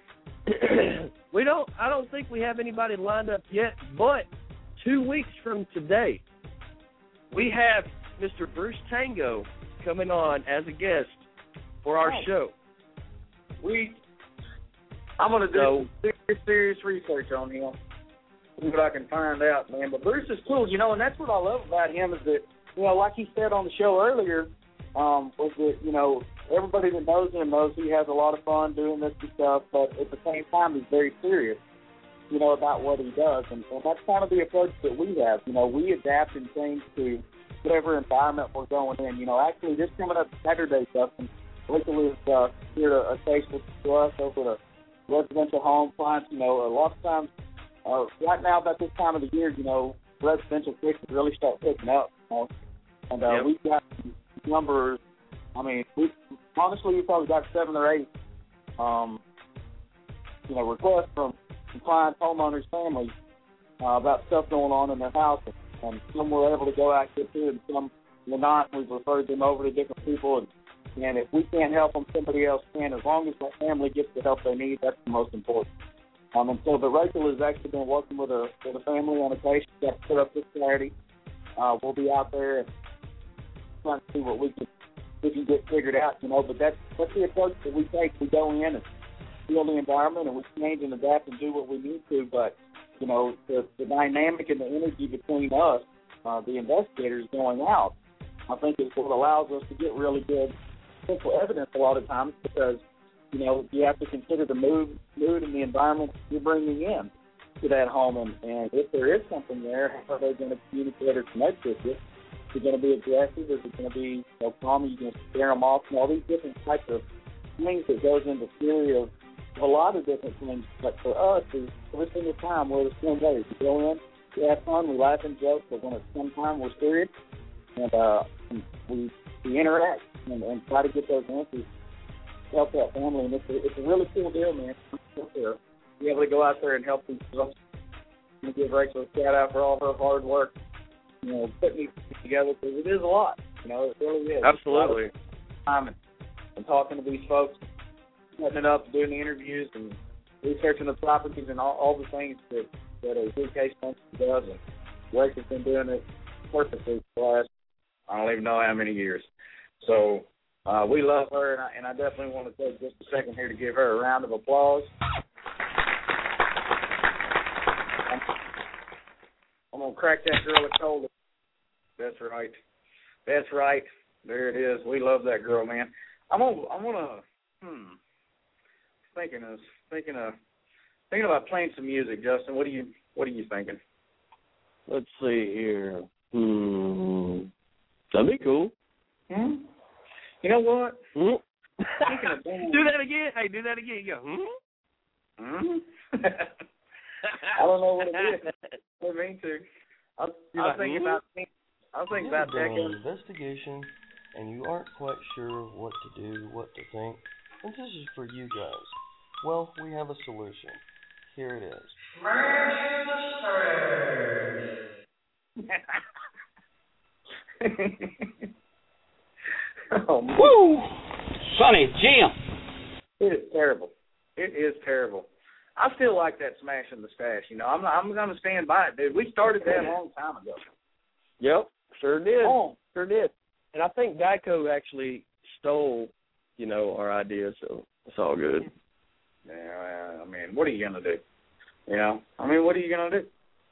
I don't think we have anybody lined up yet, but 2 weeks from today, we have Mr. Bruce Tango coming on as a guest for our show. I'm going to do serious research on him, see what I can find out, man. But Bruce is cool, and that's what I love about him is that, like he said on the show earlier, was that, everybody that knows him knows he has a lot of fun doing this and stuff, but at the same time he's very serious, about what he does. And that's kind of the approach that we have. We adapt and change to whatever environment we're going in. Actually, this coming up Saturday, Justin, Rachel is here to face to us over at a residential home clients. A lot of times, right now about this time of the year, residential cases really start picking up. And we've got numbers. I mean, we've probably got 7 or 8, requests from clients, homeowners, families about stuff going on in their house. And some we're able to go out and get to, and some we're not. We've referred them over to different people. And if we can't help them, somebody else can. As long as the family gets the help they need, that's the most important. But Rachel has actually been working with a family on a case that's put up this Saturday. We'll be out there and trying to see what we can it can get figured out, But that's the approach that we take. We go in and feel the environment, and we change and adapt and do what we need to. But the dynamic and the energy between us, the investigators going out, I think is what allows us to get really good physical evidence a lot of times, because you have to consider the mood and the environment you're bringing in to that home, and if there is something there, how are they going to communicate or connect with you? Is it going to be aggressive? Is it going to be calm? Are you going to scare them off? And all these different types of things that goes into theory of a lot of different things. But for us, is every single time we're the same way. We go in, we have fun, we laugh and joke, but when it's some time, we're serious, and we interact and try to get those answers, help that family, and it's a really cool deal, man. Be able to go out there and help these folks. I'm going to give Rachel a shout out for all her hard work, putting these together, because it is a lot. It really is. Absolutely. Time and talking to these folks, setting it up, doing the interviews, and researching the properties and all the things that a good case function does. And Rachel's been doing it perfectly for the last, I don't even know how many years. So we love her, and I definitely want to take just a second here to give her a round of applause. I'm going to crack that girl a cold. That's right. That's right. There it is. We love that girl, man. Thinking about playing some music, Justin. What are you thinking? Let's see here. That'd be cool. You know what? Do that again. Hey, do that again. You go, I don't know what it is. I didn't mean to. I was thinking about doing an investigation, and you aren't quite sure what to do, what to think, and this is for you guys. Well, we have a solution. Here it is. Oh, man. Woo! Sonny, Jim. It is terrible. It is terrible. I still like that Smash in the Stash. I'm going to stand by it, dude. We started that a long time ago. Yep, sure did. Sure did. And I think Geico actually stole, our idea, so it's all good. Yeah, what are you going to do? What are you going to do?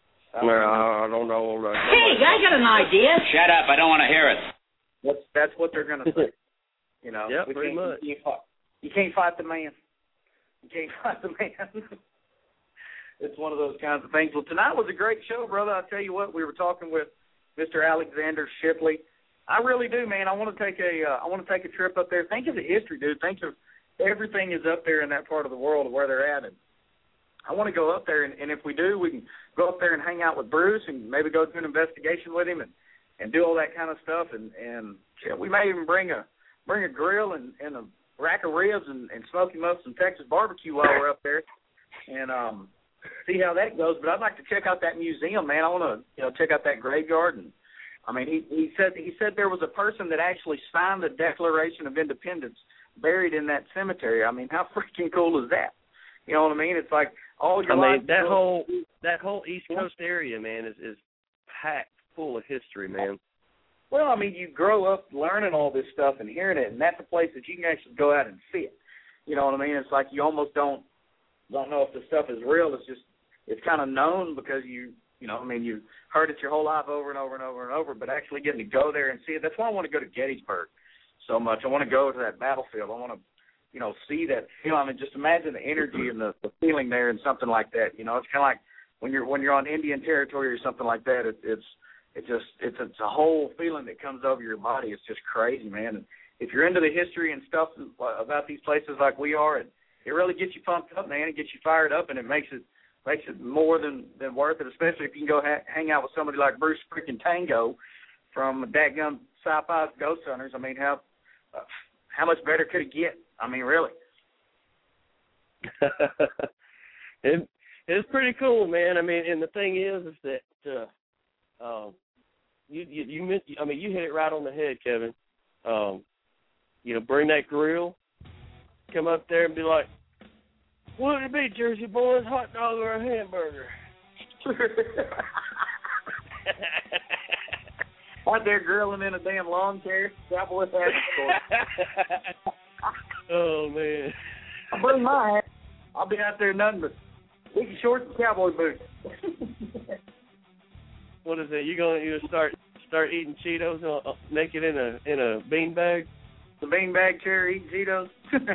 I don't know. Hey, I got an idea. Shut up. I don't want to hear it. That's what they're going to say. Yeah, pretty much. You can't fight the man. You can't fight the man. It's one of those kinds of things. Well, tonight was a great show, brother. I tell you what, we were talking with Mr. Alexander Shipley. I really do, man. I want to take a trip up there. Think of the history, dude. Think of everything is up there in that part of the world where they're at. And I want to go up there, and if we do, we can go up there and hang out with Bruce and maybe go do an investigation with him and do all that kind of stuff. And we may even bring a grill and a rack of ribs and smoke him up some Texas barbecue while we're up there, and see how that goes. But I'd like to check out that museum, man. I want to check out that graveyard. And he said there was a person that actually signed the Declaration of Independence buried in that cemetery. How freaking cool is that? You know what I mean? It's like all your life. That whole East Coast area, man, is packed full of history, man. Well, you grow up learning all this stuff and hearing it, and that's a place that you can actually go out and see it. You know what I mean? It's like you almost don't know if the stuff is real. It's kind of known because you've heard it your whole life over and over and over and over, but actually getting to go there and see it. That's why I want to go to Gettysburg so much. I want to go to that battlefield. I want to, see that feel. just imagine the energy and the feeling there and something like that. It's kind of like when you're on Indian territory or something like that. It's a whole feeling that comes over your body. It's just crazy, man. And if you're into the history and stuff about these places like we are, it really gets you pumped up, man. It gets you fired up, and it makes it more than worth it, especially if you can go hang out with somebody like Bruce freaking Tango from Dadgum Sci-Fi Ghost Hunters. How much better could it get? Really. It's pretty cool, man. And the thing is that you hit it right on the head, Kevin. Bring that grill, come up there and be like, what would it be, Jersey boys, hot dog or a hamburger? Out there grilling in a damn lawn chair. Travel with that. Oh, man. I'll bring my hat. I'll be out there nothing but big shorts and cowboy boots. What is it? You gonna start eating Cheetos naked in a beanbag? The beanbag chair, eating Cheetos.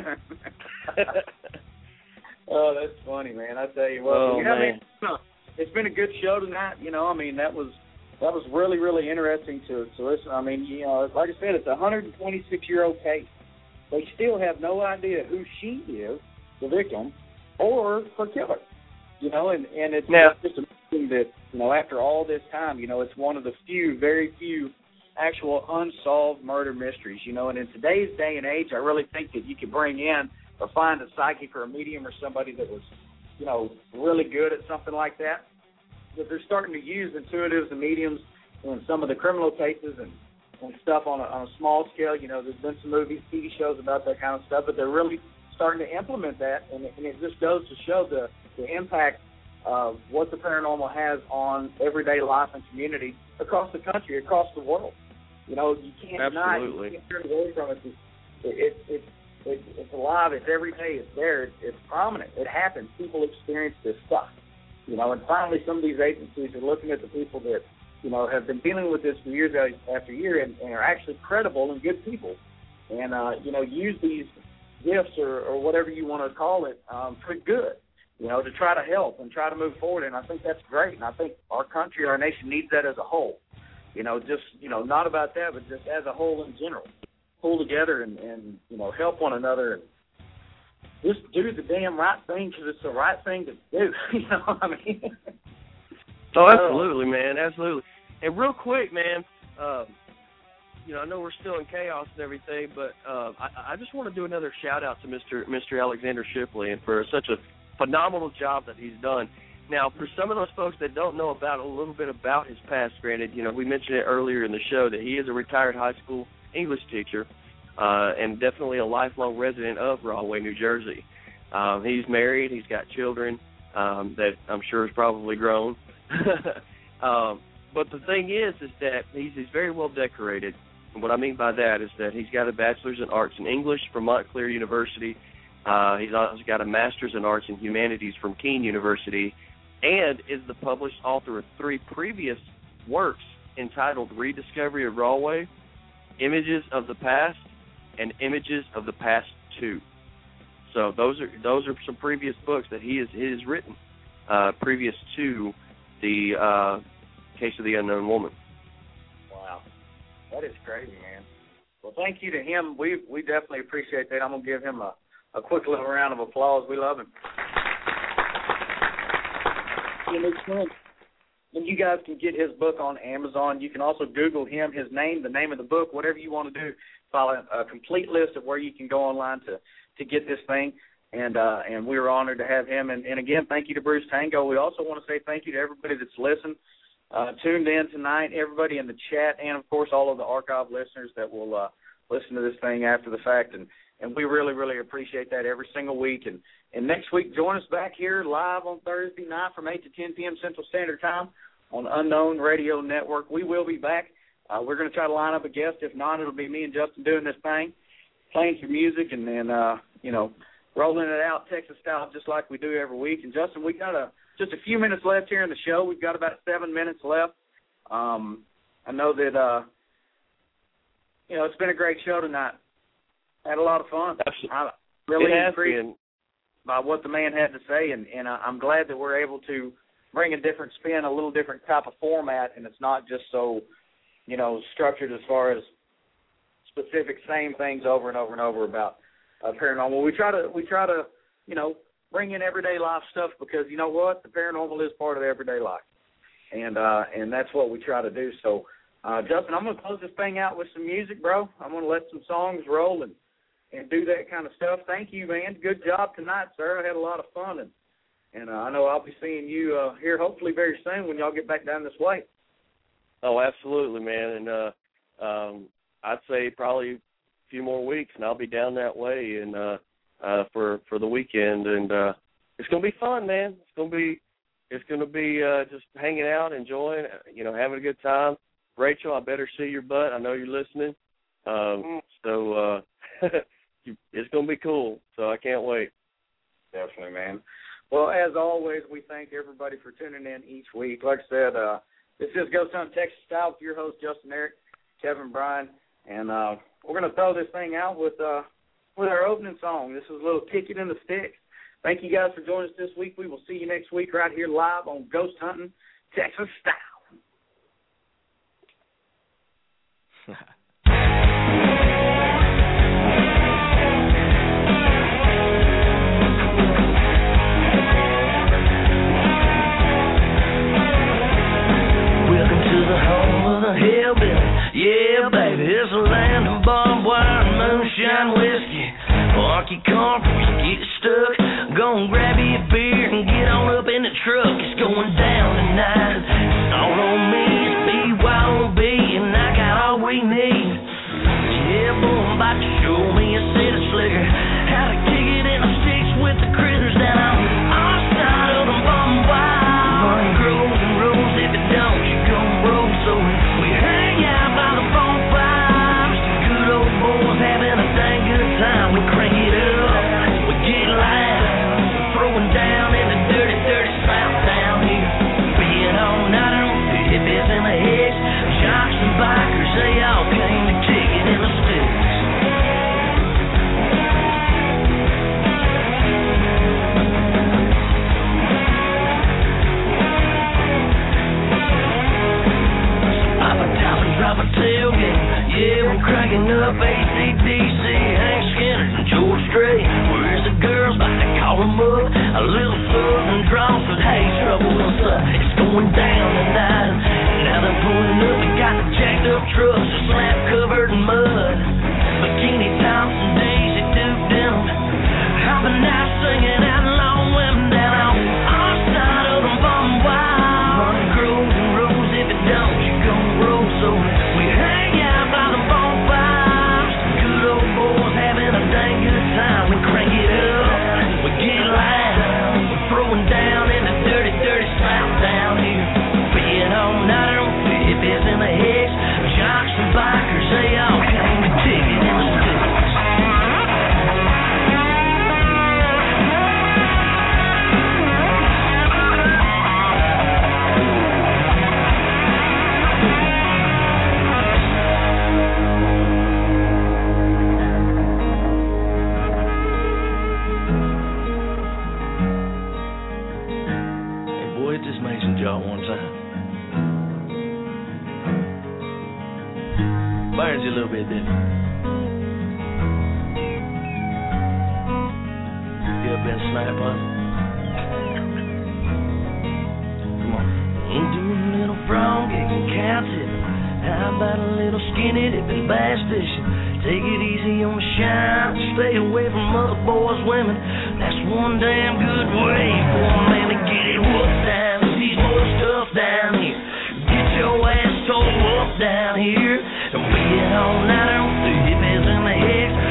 Oh, that's funny, man. I tell you what. Oh, man. I mean, it's been a good show tonight. You know, I mean, that was really, really interesting to listen. I mean, you know, like I said, it's a 126-year-old case. They still have no idea who she is, the victim, or her killer. You know, and it's just amazing that, you know, after all this time, you know, it's one of the very few actual unsolved murder mysteries. You know, and in today's day and age, I really think that you could bring in or find a psychic or a medium or somebody that was, you know, really good at something like that. That they're starting to use intuitives and mediums in some of the criminal cases and stuff on a small scale. You know, there's been some movies, TV shows about that kind of stuff, but they're really starting to implement that, and it just goes to show the impact of what the paranormal has on everyday life and community across the country, across the world. You know, you can't turn away from it. It's alive. It's every day. It's there. It's prominent. It happens. People experience this stuff. You know, and finally some of these agencies are looking at the people that, you know, have been dealing with this for years after year and are actually credible and good people and, you know, use these gifts or whatever you want to call it for good, you know, to try to help and try to move forward. And I think that's great. And I think our country, our nation needs that as a whole. You know, just, you know, not about that, but just as a whole in general. Pull together and you know, help one another and just do the damn right thing because it's the right thing to do. You know what I mean? Oh, absolutely, man. Absolutely. And real quick, man, you know, I know we're still in chaos and everything, but I just want to do another shout-out to Mr. Alexander Shipley and for such a phenomenal job that he's done. Now, for some of those folks that don't know a little bit about his past, granted, you know, we mentioned it earlier in the show that he is a retired high school English teacher and definitely a lifelong resident of Rahway, New Jersey. He's married. He's got children that I'm sure is probably grown. But the thing is that he's very well decorated. And what I mean by that is that he's got a bachelor's in arts in English from Montclair University. He's also got a master's in arts and humanities from Keene University and is the published author of 3 previous works entitled Rediscovery of Rahway, Images of the Past, and Images of the Past 2. So those are some previous books that he has written previous to the Case of the Unknown Woman. Wow, that is crazy, man. Well, thank you to him. We definitely appreciate that. I'm gonna give him a quick little round of applause. We love him. And you guys can get his book on Amazon. You can also Google him, his name, the name of the book, whatever you want to do. Follow a complete list of where you can go online to get this thing. And we were honored to have him. And again, thank you to Bruce Tango. We also want to say thank you to everybody that's listened, tuned in tonight, everybody in the chat, and, of course, all of the archive listeners that will listen to this thing after the fact. And we really, really appreciate that every single week. And next week, join us back here live on Thursday night from 8 to 10 p.m. Central Standard Time on Unknown Radio Network. We will be back. We're going to try to line up a guest. If not, it'll be me and Justin doing this thing, playing some music and you know, rolling it out Texas style just like we do every week. And, Justin, we got just a few minutes left here in the show. We've got about 7 minutes left. I know that, you know, it's been a great show tonight. Had a lot of fun. I'm really intrigued by what the man had to say, and I'm glad that we're able to bring a different spin, a little different type of format, and it's not just so, you know, structured as far as specific same things over and over and over about paranormal. We try to, you know, bring in everyday life stuff because, you know what, the paranormal is part of everyday life, and that's what we try to do. So, Justin, I'm going to close this thing out with some music, bro. I'm going to let some songs roll and do that kind of stuff. Thank you, man. Good job tonight, sir. I had a lot of fun, and I know I'll be seeing you here hopefully very soon when y'all get back down this way. Oh, absolutely, man. And I'd say probably a few more weeks, and I'll be down that way and for the weekend. And it's going to be fun, man. It's going to be just hanging out, enjoying, you know, having a good time. Rachel, I better see your butt. I know you're listening. So it's going to be cool. So I can't wait. Definitely, man. Well, as always, we thank everybody for tuning in each week. Like I said, this is Ghost Hunt Texas Style with your host, Justin Eric, Kevin Bryan, and we're going to throw this thing out with our opening song. This is a little Kick It in the Sticks. Thank you guys for joining us this week. We will see you next week right here live on Ghost Hunting Texas Style. Hillbilly, yeah, baby, it's a land of barbed wire and moonshine whiskey. Park your car before you get stuck. Go and grab you a beer and get on up in the truck. It's going down tonight. It's all on me, it's BYOB, and I got all we need. Yeah, boy, I'm about to show me a city slicker how to kick it in the sticks with the critters that I'm all side of them barbed wire. Money grows and rolls, if it don't, you gon' roll. So we hang out by the bonfire, just the good old boys having a dang good time. We crank it up, we get loud, we're throwing down in the dirty, dirty South down here. Being all night on the hippies and the hicks, jocks and bikers, they all came to kick it in the sticks. Drop a tailgate, yeah, we're cracking up AC/DC, Hank Skinner and George Strait. Where's the girls? Like to call them up. A little southern draws, but hey, trouble us up. It's going down tonight. Now they're pulling up. We got the jacked up trucks, a slab covered in mud. Bikini tops and Daisy Duke denim. Hopping out singing out long women down on our side of the bottom wire. Money grows and rolls, if it don't, you gon' roll. So we hang out by the bonfires, good old boys having a dang good time. We crank it up, we get loud, we're throwing down in the dirty, dirty South down here. Being all night on the hippies and the hicks, jocks and bikers, they all came to dig it in the sticks. One time burns you a little bit, didn't it? You ever been sniped on? Come on. I'm doing a little frog and cow tipping. How about a little skinny dipping bass fishing? Take it easy on the shine. Stay away from other boys' women. That's one damn good way for a man to get it whooped down. These boys tough down here. Get your ass tore up down here. And being all night on the hippies and the hicks,